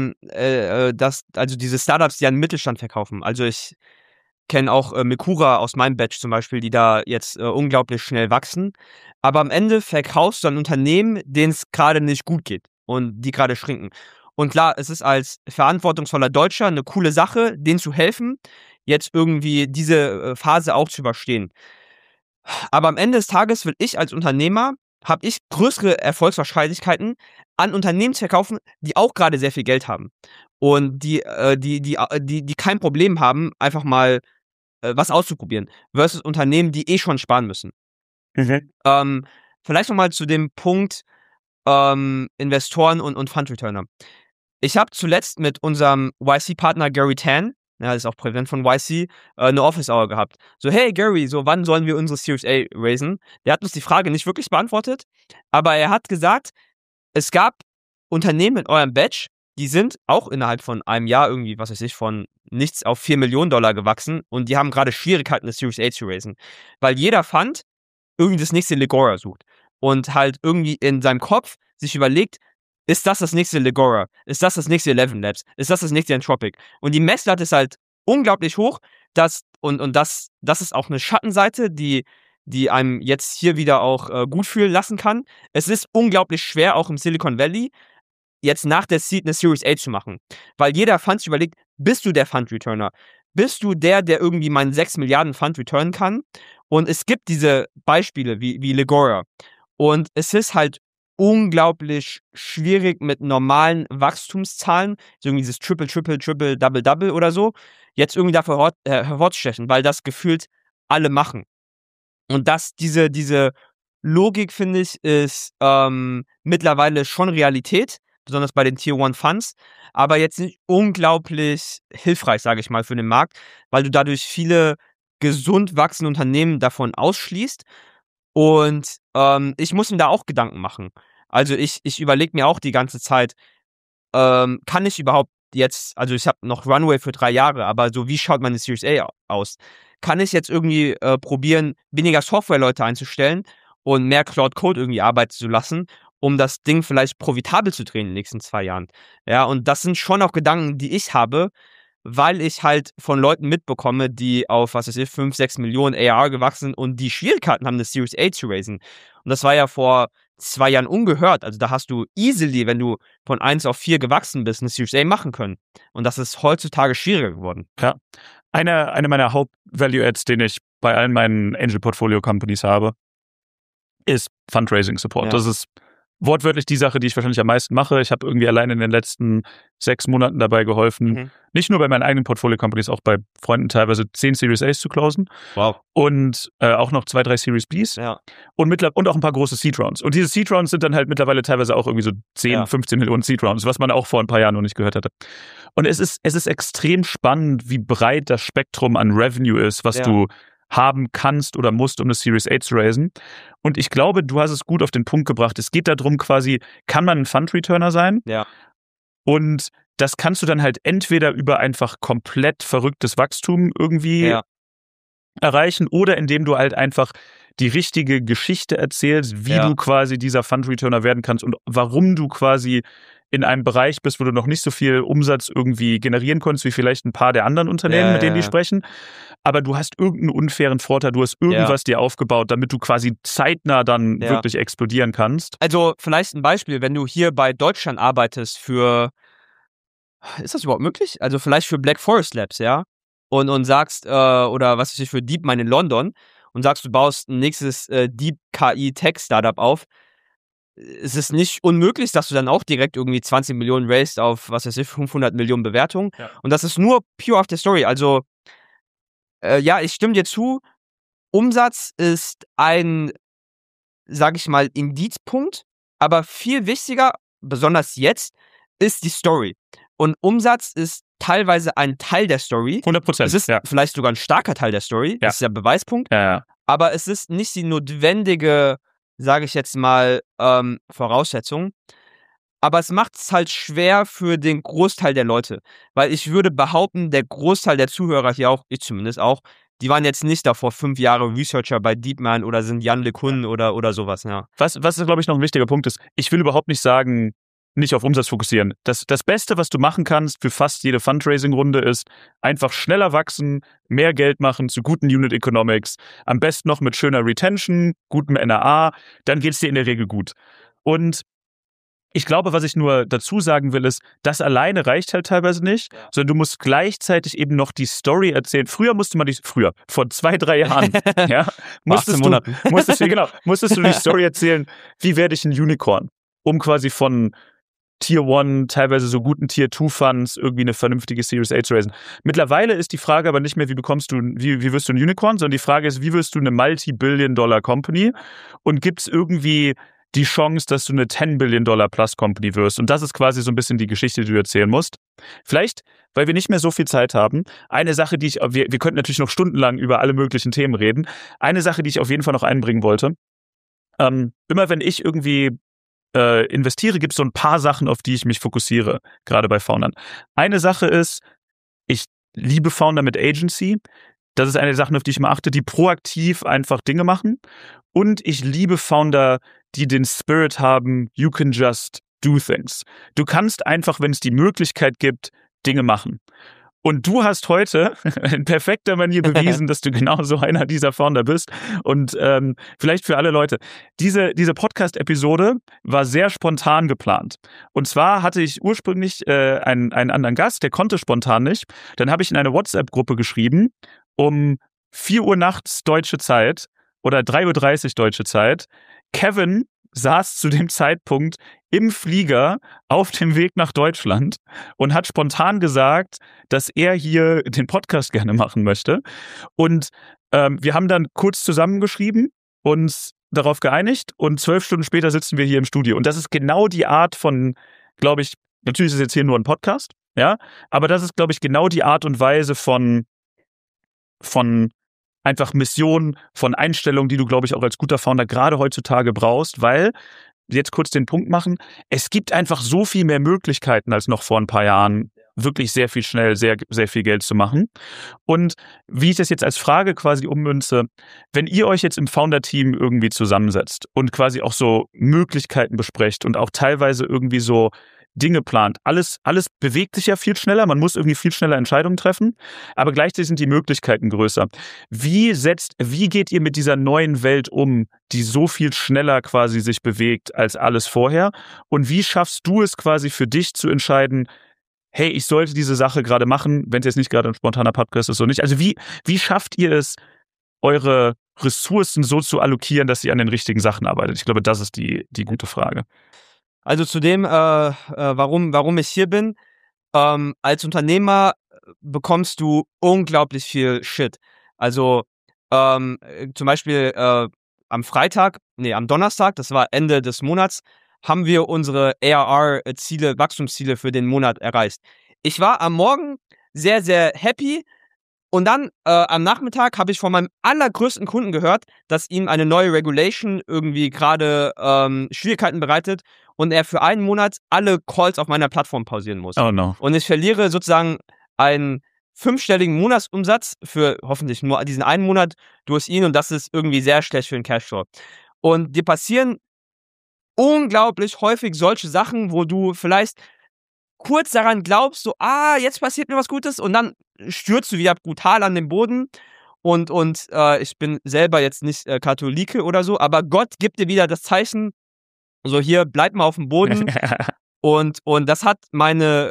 also diese Startups, die an den Mittelstand verkaufen. Also ich kenne auch Mekura aus meinem Batch zum Beispiel, die da jetzt unglaublich schnell wachsen. Aber am Ende verkaufst du ein Unternehmen, denen es gerade nicht gut geht und die gerade schrinken. Und klar, es ist als verantwortungsvoller Deutscher eine coole Sache, denen zu helfen, jetzt irgendwie diese Phase auch zu überstehen. Aber am Ende des Tages will ich als Unternehmer, habe ich größere Erfolgswahrscheinlichkeiten, an Unternehmen zu verkaufen, die auch gerade sehr viel Geld haben. Und die kein Problem haben, einfach mal was auszuprobieren. Versus Unternehmen, die schon sparen müssen. Vielleicht nochmal zu dem Punkt Investoren und Fund-Returner. Ich habe zuletzt mit unserem YC-Partner Gary Tan ja, ist auch Präsident von YC, eine Office Hour gehabt. So, hey Gary, so wann sollen wir unsere Series A raisen? Der hat uns die Frage nicht wirklich beantwortet, aber er hat gesagt, es gab Unternehmen in eurem Batch, die sind auch innerhalb von einem Jahr irgendwie, was weiß ich, von nichts auf $4 Millionen gewachsen und die haben gerade Schwierigkeiten, eine Series A zu raisen. Weil jeder Fund irgendwie das nächste Legora sucht und halt irgendwie in seinem Kopf sich überlegt, ist das nächste Legora? Ist das nächste 11 Labs? Ist das nächste Entropic? Und die Messlatte ist halt unglaublich hoch, das ist auch eine Schattenseite, die einem jetzt hier wieder auch gut fühlen lassen kann. Es ist unglaublich schwer, auch im Silicon Valley, jetzt nach der Seed eine Series A zu machen. Weil jeder Fund sich überlegt, bist du der Fund-Returner? Bist du der irgendwie meinen 6 Milliarden Fund returnen kann? Und es gibt diese Beispiele wie Legora. Und es ist halt unglaublich schwierig mit normalen Wachstumszahlen, so irgendwie dieses Triple, Double, Double oder so, jetzt irgendwie dafür hervorzustechen, weil das gefühlt alle machen. Und diese Logik, finde ich, ist mittlerweile schon Realität, besonders bei den Tier-1-Funds, aber jetzt nicht unglaublich hilfreich, sage ich mal, für den Markt, weil du dadurch viele gesund wachsende Unternehmen davon ausschließt. Und ich muss mir da auch Gedanken machen. Also ich überlege mir auch die ganze Zeit, kann ich überhaupt jetzt, also ich habe noch Runway für 3 Jahre, aber so wie schaut meine Series A aus? Kann ich jetzt irgendwie probieren, weniger Software-Leute einzustellen und mehr Cloud-Code irgendwie arbeiten zu lassen, um das Ding vielleicht profitabel zu drehen in den nächsten 2 Jahren? Ja, und das sind schon auch Gedanken, die ich habe, weil ich halt von Leuten mitbekomme, die auf, 5, 6 Millionen ARR gewachsen sind und die Schwierigkeiten haben, eine Series A zu raisen. Und das war ja vor 2 Jahren ungehört. Also da hast du easily, wenn du von 1 auf 4 gewachsen bist, eine Series A machen können. Und das ist heutzutage schwieriger geworden. Ja. Eine meiner Haupt-Value-Adds, den ich bei allen meinen Angel-Portfolio-Companies habe, ist Fundraising-Support. Ja. Das ist wortwörtlich die Sache, die ich wahrscheinlich am meisten mache. Ich habe irgendwie allein in den letzten 6 Monaten dabei geholfen, nicht nur bei meinen eigenen Portfolio-Companies, auch bei Freunden teilweise 10 Series A's zu closen. Wow. Und auch noch 2, 3 Series B's. Ja. Und auch ein paar große Seed-Rounds. Und diese Seed-Rounds sind dann halt mittlerweile teilweise auch irgendwie so 10, 15 Millionen Seed-Rounds, was man auch vor ein paar Jahren noch nicht gehört hatte. Und es ist extrem spannend, wie breit das Spektrum an Revenue ist, was du haben kannst oder musst, um eine Series A zu raisen. Und ich glaube, du hast es gut auf den Punkt gebracht. Es geht darum quasi, kann man ein Fund-Returner sein? Ja. Und das kannst du dann halt entweder über einfach komplett verrücktes Wachstum irgendwie erreichen oder indem du halt einfach die richtige Geschichte erzählst, wie du quasi dieser Fund-Returner werden kannst und warum du quasi in einem Bereich bist, wo du noch nicht so viel Umsatz irgendwie generieren konntest, wie vielleicht ein paar der anderen Unternehmen, mit denen die sprechen. Aber du hast irgendeinen unfairen Vorteil, du hast irgendwas dir aufgebaut, damit du quasi zeitnah dann wirklich explodieren kannst. Also vielleicht ein Beispiel, wenn du hier bei Deutschland arbeitest ist das überhaupt möglich? Also vielleicht für Black Forest Labs, ja? Und sagst, oder was weiß ich, für DeepMind in London und sagst, du baust ein nächstes Deep KI Tech Startup auf. Es ist nicht unmöglich, dass du dann auch direkt irgendwie 20 Millionen raised auf, was weiß ich, 500 Millionen Bewertungen. Ja. Und das ist nur pure after story. Also, ich stimme dir zu. Umsatz ist ein, sag ich mal, Indizpunkt. Aber viel wichtiger, besonders jetzt, ist die Story. Und Umsatz ist teilweise ein Teil der Story. 100%. Es ist vielleicht sogar ein starker Teil der Story. Das ist der Beweispunkt. Ja. Aber es ist nicht die notwendige, sage ich jetzt mal, Voraussetzung. Aber es macht es halt schwer für den Großteil der Leute. Weil ich würde behaupten, der Großteil der Zuhörer hier auch, ich zumindest auch, die waren jetzt nicht davor 5 Jahre Researcher bei DeepMind oder sind Jan LeCun oder sowas. Ja. Was glaube ich, noch ein wichtiger Punkt ist, ich will überhaupt nicht sagen, nicht auf Umsatz fokussieren. Das Beste, was du machen kannst für fast jede Fundraising-Runde ist, einfach schneller wachsen, mehr Geld machen zu guten Unit Economics, am besten noch mit schöner Retention, gutem NRA, dann geht's dir in der Regel gut. Und ich glaube, was ich nur dazu sagen will, ist, das alleine reicht halt teilweise nicht, sondern du musst gleichzeitig eben noch die Story erzählen. Früher, vor 2, 3 Jahren, musstest du die Story erzählen, wie werde ich ein Unicorn, um quasi von Tier 1, teilweise so guten Tier 2 Funds irgendwie eine vernünftige Series A zu raisen. Mittlerweile ist die Frage aber nicht mehr, wie wirst du ein Unicorn, sondern die Frage ist, wie wirst du eine Multi-Billion-Dollar Company und gibt es irgendwie die Chance, dass du eine $10 Billion Plus Company wirst. Und das ist quasi so ein bisschen die Geschichte, die du erzählen musst. Vielleicht, weil wir nicht mehr so viel Zeit haben, eine Sache, wir könnten natürlich noch stundenlang über alle möglichen Themen reden. Eine Sache, die ich auf jeden Fall noch einbringen wollte. Immer wenn ich irgendwie investiere, gibt es so ein paar Sachen, auf die ich mich fokussiere, gerade bei Foundern. Eine Sache ist, ich liebe Founder mit Agency. Das ist eine der Sachen, auf die ich mal achte, die proaktiv einfach Dinge machen. Und ich liebe Founder, die den Spirit haben, you can just do things. Du kannst einfach, wenn es die Möglichkeit gibt, Dinge machen. Und du hast heute in perfekter Manier bewiesen, dass du genau so einer dieser Founder bist. Und vielleicht für alle Leute, diese Podcast-Episode war sehr spontan geplant. Und zwar hatte ich ursprünglich einen anderen Gast, der konnte spontan nicht. Dann habe ich in eine WhatsApp-Gruppe geschrieben, um 4 Uhr nachts deutsche Zeit oder 3:30 Uhr deutsche Zeit. Kevin saß zu dem Zeitpunkt im Flieger auf dem Weg nach Deutschland und hat spontan gesagt, dass er hier den Podcast gerne machen möchte. Und wir haben dann kurz zusammengeschrieben, uns darauf geeinigt und 12 Stunden später sitzen wir hier im Studio. Und das ist genau die Art von, glaube ich, natürlich ist es jetzt hier nur ein Podcast, ja, aber das ist, glaube ich, genau die Art und Weise von einfach Mission, von Einstellungen, die du, glaube ich, auch als guter Founder gerade heutzutage brauchst, weil, jetzt kurz den Punkt machen, es gibt einfach so viel mehr Möglichkeiten als noch vor ein paar Jahren, wirklich sehr viel schnell, sehr, sehr viel Geld zu machen. Und wie ich das jetzt als Frage quasi ummünze, wenn ihr euch jetzt im Founder-Team irgendwie zusammensetzt und quasi auch so Möglichkeiten besprecht und auch teilweise irgendwie so Dinge plant. Alles bewegt sich ja viel schneller, man muss irgendwie viel schneller Entscheidungen treffen, aber gleichzeitig sind die Möglichkeiten größer. Wie geht ihr mit dieser neuen Welt um, die so viel schneller quasi sich bewegt als alles vorher? Und wie schaffst du es quasi für dich zu entscheiden, hey, ich sollte diese Sache gerade machen, wenn es jetzt nicht gerade ein spontaner Podcast ist oder nicht? Also wie schafft ihr es, eure Ressourcen so zu allokieren, dass ihr an den richtigen Sachen arbeitet? Ich glaube, das ist die gute Frage. Also zu dem, warum ich hier bin. Als Unternehmer bekommst du unglaublich viel Shit. Also zum Beispiel am Donnerstag, das war Ende des Monats, haben wir unsere ARR-Ziele, Wachstumsziele für den Monat erreicht. Ich war am Morgen sehr, sehr happy. Und dann am Nachmittag habe ich von meinem allergrößten Kunden gehört, dass ihm eine neue Regulation irgendwie gerade Schwierigkeiten bereitet und er für einen Monat alle Calls auf meiner Plattform pausieren muss. Oh no. Und ich verliere sozusagen einen 5-stelligen Monatsumsatz für hoffentlich nur diesen einen Monat durch ihn und das ist irgendwie sehr schlecht für den Cashflow. Und dir passieren unglaublich häufig solche Sachen, wo du vielleicht kurz daran glaubst, so, jetzt passiert mir was Gutes und dann stürzt du wieder brutal an den Boden und ich bin selber jetzt nicht Katholike oder so, aber Gott gibt dir wieder das Zeichen, so hier, bleib mal auf dem Boden und das hat meine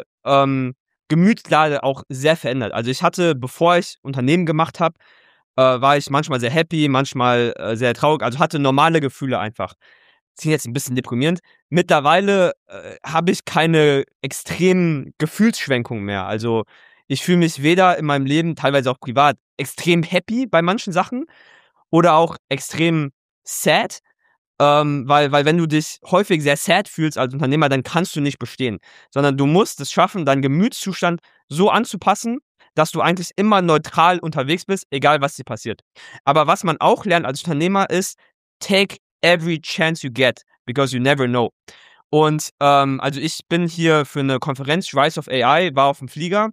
Gemütslage auch sehr verändert. Also ich hatte, bevor ich Unternehmen gemacht habe, war ich manchmal sehr happy, manchmal sehr traurig, also hatte normale Gefühle einfach. Das ist jetzt ein bisschen deprimierend. Mittlerweile habe ich keine extremen Gefühlsschwenkungen mehr. Also ich fühle mich weder in meinem Leben, teilweise auch privat, extrem happy bei manchen Sachen oder auch extrem sad, weil wenn du dich häufig sehr sad fühlst als Unternehmer, dann kannst du nicht bestehen, sondern du musst es schaffen, deinen Gemütszustand so anzupassen, dass du eigentlich immer neutral unterwegs bist, egal was dir passiert. Aber was man auch lernt als Unternehmer ist, take every chance you get, because you never know. Und also ich bin hier für eine Konferenz, Rise of AI, war auf dem Flieger,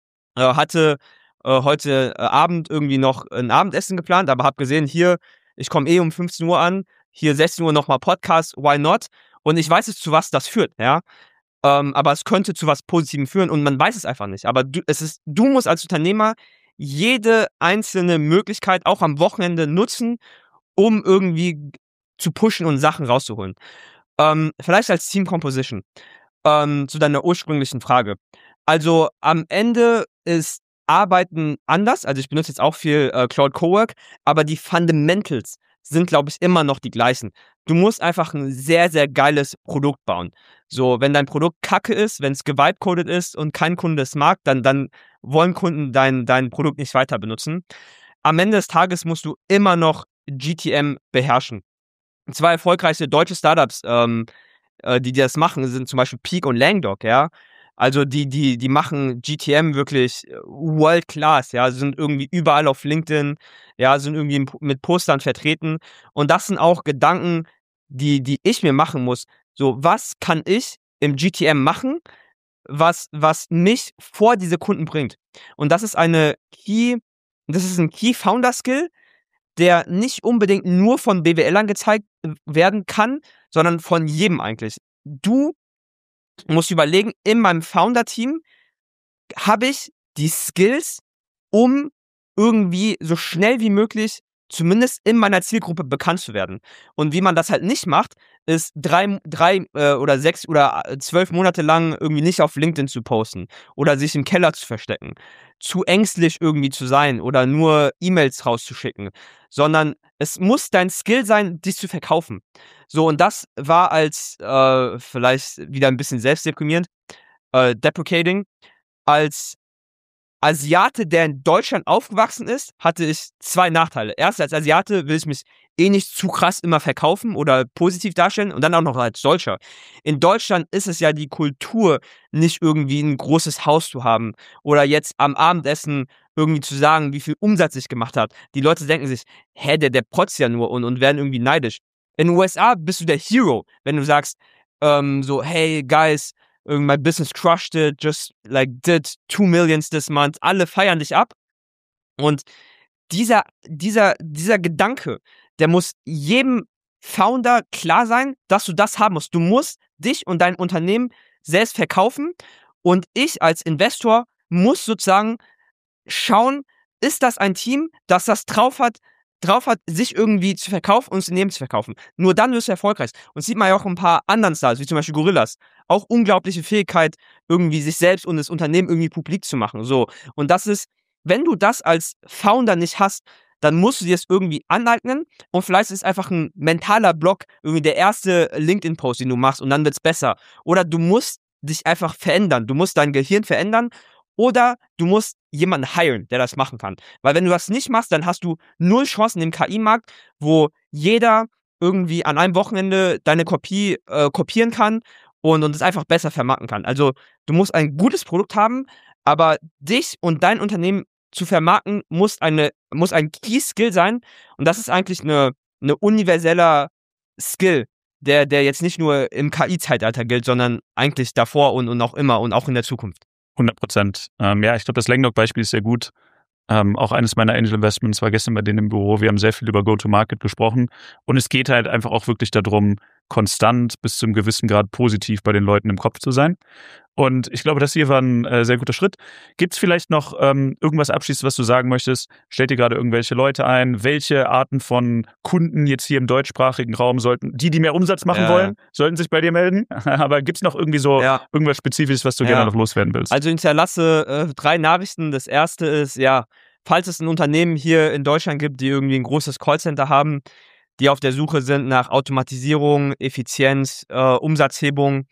hatte heute Abend irgendwie noch ein Abendessen geplant, aber habe gesehen, hier, ich komme um 15 Uhr an, hier 16 Uhr nochmal Podcast, why not? Und ich weiß jetzt, zu was das führt, ja. Aber es könnte zu was Positivem führen und man weiß es einfach nicht. Aber du musst als Unternehmer jede einzelne Möglichkeit auch am Wochenende nutzen, um irgendwie zu pushen und Sachen rauszuholen. Vielleicht als Team Composition. Zu deiner ursprünglichen Frage. Also am Ende ist Arbeiten anders. Also ich benutze jetzt auch viel Cloud Cowork, aber die Fundamentals sind, glaube ich, immer noch die gleichen. Du musst einfach ein sehr, sehr geiles Produkt bauen. So, wenn dein Produkt kacke ist, wenn es gewibecoded ist und kein Kunde es mag, dann wollen Kunden dein Produkt nicht weiter benutzen. Am Ende des Tages musst du immer noch GTM beherrschen. zwei erfolgreiche deutsche Startups, die das machen, sind zum Beispiel Peak und Langdog, ja. Also die machen GTM wirklich World Class, ja, sind irgendwie überall auf LinkedIn, ja, sind irgendwie mit Postern vertreten. Und das sind auch Gedanken, die ich mir machen muss. So, was kann ich im GTM machen, was mich vor diese Kunden bringt? Und das ist ein Key Founder Skill, der nicht unbedingt nur von BWLern gezeigt werden kann, sondern von jedem eigentlich. Du musst überlegen, in meinem Founder-Team habe ich die Skills, um irgendwie so schnell wie möglich zumindest in meiner Zielgruppe bekannt zu werden. Und wie man das halt nicht macht, ist 3 oder 6 oder 12 Monate lang irgendwie nicht auf LinkedIn zu posten oder sich im Keller zu verstecken, zu ängstlich irgendwie zu sein oder nur E-Mails rauszuschicken, sondern es muss dein Skill sein, dich zu verkaufen. So, und das war als vielleicht wieder ein bisschen selbstdeprimierend, deprecating, als Asiate, der in Deutschland aufgewachsen ist, hatte ich 2 Nachteile. Erst als Asiate will ich mich nicht zu krass immer verkaufen oder positiv darstellen und dann auch noch als Deutscher. In Deutschland ist es ja die Kultur, nicht irgendwie ein großes Haus zu haben oder jetzt am Abendessen irgendwie zu sagen, wie viel Umsatz ich gemacht habe. Die Leute denken sich, hä, der protzt ja nur und werden irgendwie neidisch. In den USA bist du der Hero, wenn du sagst, so, hey, guys, my business crushed it, just like did 2 Millions this month. Alle feiern dich ab. Und dieser Gedanke, der muss jedem Founder klar sein, dass du das haben musst. Du musst dich und dein Unternehmen selbst verkaufen. Und ich als Investor muss sozusagen schauen, ist das ein Team, das drauf hat, sich irgendwie zu verkaufen und das Unternehmen zu verkaufen. Nur dann wirst du erfolgreich. Und das sieht man ja auch ein paar anderen Stars, wie zum Beispiel Gorillas. Auch unglaubliche Fähigkeit, irgendwie sich selbst und das Unternehmen irgendwie publik zu machen. So. Und das ist, wenn du das als Founder nicht hast, dann musst du dir das irgendwie aneignen und vielleicht ist es einfach ein mentaler Block, irgendwie der erste LinkedIn-Post, den du machst und dann wird's besser. Oder du musst dich einfach verändern. Du musst dein Gehirn verändern oder du musst jemanden hiren, der das machen kann. Weil wenn du das nicht machst, dann hast du 0 Chancen im KI-Markt, wo jeder irgendwie an einem Wochenende deine Kopie kopieren kann und es einfach besser vermarkten kann. Also du musst ein gutes Produkt haben, aber dich und dein Unternehmen zu vermarkten, muss ein Key-Skill sein. Und das ist eigentlich eine universeller Skill, der jetzt nicht nur im KI-Zeitalter gilt, sondern eigentlich davor und auch immer und auch in der Zukunft. 100%. Ja, ich glaube, das Langdog-Beispiel ist sehr gut. Auch eines meiner Angel Investments war gestern bei denen im Büro. Wir haben sehr viel über Go-to-Market gesprochen. Und es geht halt einfach auch wirklich darum, konstant bis zu einem gewissen Grad positiv bei den Leuten im Kopf zu sein. Und ich glaube, das hier war ein sehr guter Schritt. Gibt es vielleicht noch irgendwas abschließend, was du sagen möchtest? Stellt ihr gerade irgendwelche Leute ein? Welche Arten von Kunden jetzt hier im deutschsprachigen Raum sollten, die mehr Umsatz machen wollen, sollten sich bei dir melden? Aber gibt es noch irgendwie so irgendwas Spezifisches, was du gerne noch loswerden willst? Also ich hinterlasse 3 Nachrichten. Das erste ist, falls es ein Unternehmen hier in Deutschland gibt, die irgendwie ein großes Callcenter haben, die auf der Suche sind nach Automatisierung, Effizienz, Umsatzhebung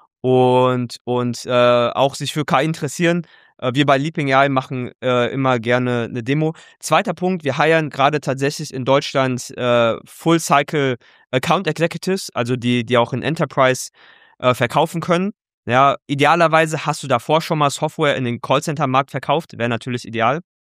und auch sich für KI interessieren. Wir bei Leaping AI machen immer gerne eine Demo. Zweiter Punkt, wir hiren gerade tatsächlich in Deutschland Full-Cycle Account Executives, also die auch in Enterprise verkaufen können. Ja, idealerweise hast du davor schon mal Software in den Callcenter-Markt verkauft, wäre natürlich ideal.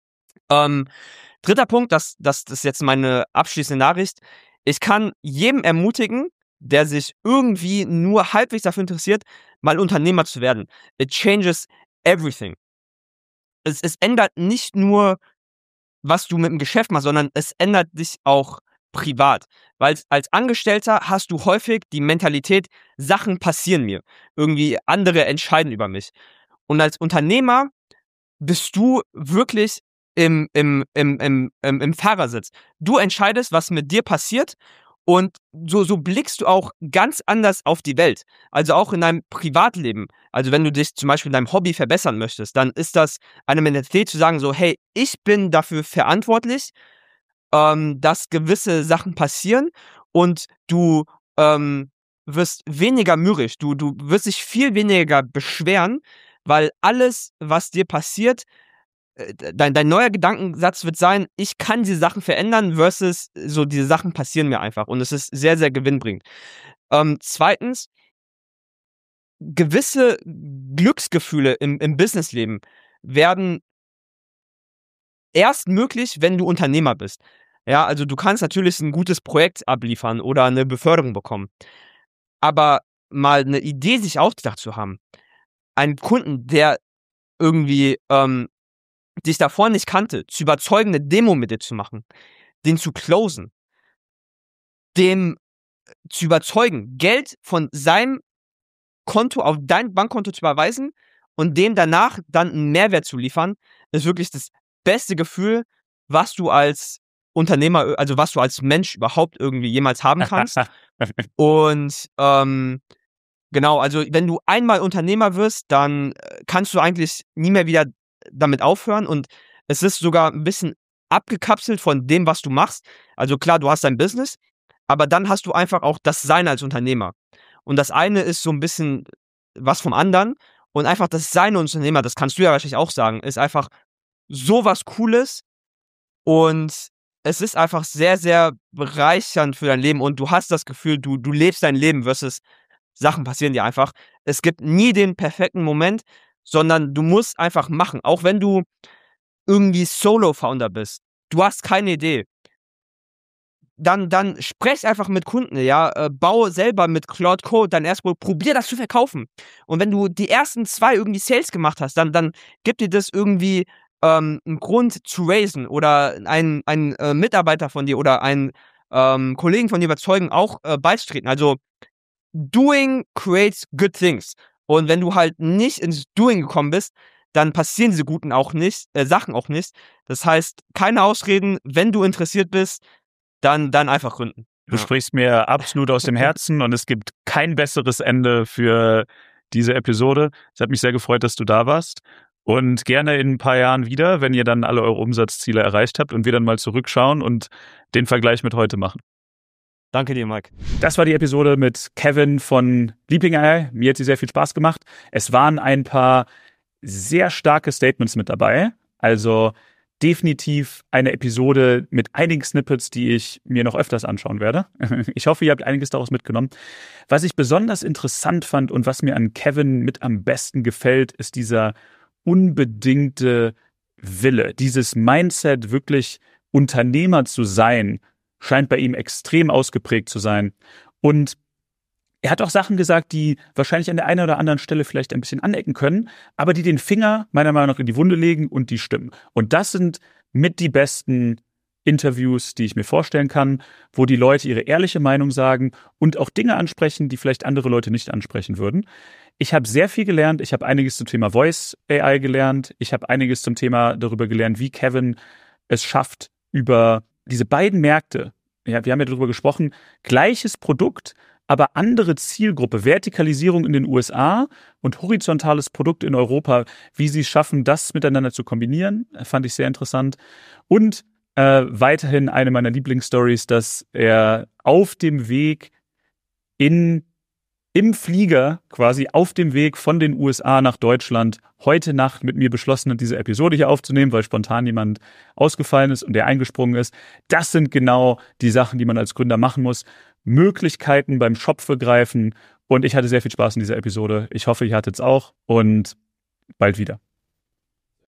Dritter Punkt, das ist jetzt meine abschließende Nachricht. Ich kann jedem ermutigen, der sich irgendwie nur halbwegs dafür interessiert, mal Unternehmer zu werden. It changes everything. Es ändert nicht nur, was du mit dem Geschäft machst, sondern es ändert dich auch privat. Weil als Angestellter hast du häufig die Mentalität, Sachen passieren mir. Irgendwie andere entscheiden über mich. Und als Unternehmer bist du wirklich im Fahrersitz. Du entscheidest, was mit dir passiert und so blickst du auch ganz anders auf die Welt. Also auch in deinem Privatleben. Also wenn du dich zum Beispiel in deinem Hobby verbessern möchtest, dann ist das eine Mentalität zu sagen so, hey, ich bin dafür verantwortlich, dass gewisse Sachen passieren und du wirst weniger mürrisch. Du wirst dich viel weniger beschweren, weil alles, was dir passiert, dein neuer Gedankensatz wird sein, ich kann diese Sachen verändern versus so diese Sachen passieren mir einfach und es ist sehr, sehr gewinnbringend. Zweitens, gewisse Glücksgefühle im Businessleben werden erst möglich, wenn du Unternehmer bist. Ja, also du kannst natürlich ein gutes Projekt abliefern oder eine Beförderung bekommen. Aber mal eine Idee sich ausgedacht zu haben, einen Kunden, der irgendwie dich davor nicht kannte, zu überzeugen, eine Demo mit dir zu machen, den zu closen, dem zu überzeugen, Geld von seinem Konto auf dein Bankkonto zu überweisen und dem danach dann einen Mehrwert zu liefern, ist wirklich das beste Gefühl, was du als Unternehmer, also was du als Mensch überhaupt irgendwie jemals haben kannst. Und genau, also wenn du einmal Unternehmer wirst, dann kannst du eigentlich nie mehr wieder damit aufhören und es ist sogar ein bisschen abgekapselt von dem, was du machst. Also klar, du hast dein Business, aber dann hast du einfach auch das Sein als Unternehmer. Und das eine ist so ein bisschen was vom anderen und einfach das Sein als Unternehmer, das kannst du ja wahrscheinlich auch sagen, ist einfach so was Cooles und es ist einfach sehr, sehr bereichernd für dein Leben und du hast das Gefühl, du lebst dein Leben versus Sachen passieren dir einfach. Es gibt nie den perfekten Moment, sondern du musst einfach machen. Auch wenn du irgendwie Solo-Founder bist. Du hast keine Idee. Dann sprech einfach mit Kunden, ja. Baue selber mit Cloud Code dein erstes Produkt. Probier das zu verkaufen. Und wenn du die ersten 2 irgendwie Sales gemacht hast, dann gibt dir das irgendwie einen Grund zu raisen oder einen Mitarbeiter von dir oder einen Kollegen von dir überzeugen, auch beizutreten. Also Doing creates good things. Und wenn du halt nicht ins Doing gekommen bist, dann passieren diese guten auch nicht, Sachen auch nicht. Das heißt, keine Ausreden, wenn du interessiert bist, dann einfach gründen. Du sprichst mir absolut aus dem Herzen und es gibt kein besseres Ende für diese Episode. Es hat mich sehr gefreut, dass du da warst. Und gerne in ein paar Jahren wieder, wenn ihr dann alle eure Umsatzziele erreicht habt und wir dann mal zurückschauen und den Vergleich mit heute machen. Danke dir, Mike. Das war die Episode mit Kevin von Leaping AI. Mir hat sie sehr viel Spaß gemacht. Es waren ein paar sehr starke Statements mit dabei. Also definitiv eine Episode mit einigen Snippets, die ich mir noch öfters anschauen werde. Ich hoffe, ihr habt einiges daraus mitgenommen. Was ich besonders interessant fand und was mir an Kevin mit am besten gefällt, ist dieser unbedingte Wille, dieses Mindset, wirklich Unternehmer zu sein, scheint bei ihm extrem ausgeprägt zu sein. Und er hat auch Sachen gesagt, die wahrscheinlich an der einen oder anderen Stelle vielleicht ein bisschen anecken können, aber die den Finger meiner Meinung nach in die Wunde legen und die stimmen. Und das sind mit die besten Interviews, die ich mir vorstellen kann, wo die Leute ihre ehrliche Meinung sagen und auch Dinge ansprechen, die vielleicht andere Leute nicht ansprechen würden. Ich habe sehr viel gelernt. Ich habe einiges zum Thema Voice AI gelernt. Ich habe einiges zum Thema darüber gelernt, wie Kevin es schafft, über diese beiden Märkte, ja, wir haben ja darüber gesprochen, gleiches Produkt, aber andere Zielgruppe, Vertikalisierung in den USA und horizontales Produkt in Europa, wie sie es schaffen, das miteinander zu kombinieren, fand ich sehr interessant. Und weiterhin eine meiner Lieblingsstories, dass er auf dem Weg im Flieger, quasi auf dem Weg von den USA nach Deutschland, heute Nacht mit mir beschlossen hat, diese Episode hier aufzunehmen, weil spontan jemand ausgefallen ist und der eingesprungen ist. Das sind genau die Sachen, die man als Gründer machen muss. Möglichkeiten beim Schopfe greifen. Und ich hatte sehr viel Spaß in dieser Episode. Ich hoffe, ihr hattet es auch und bald wieder.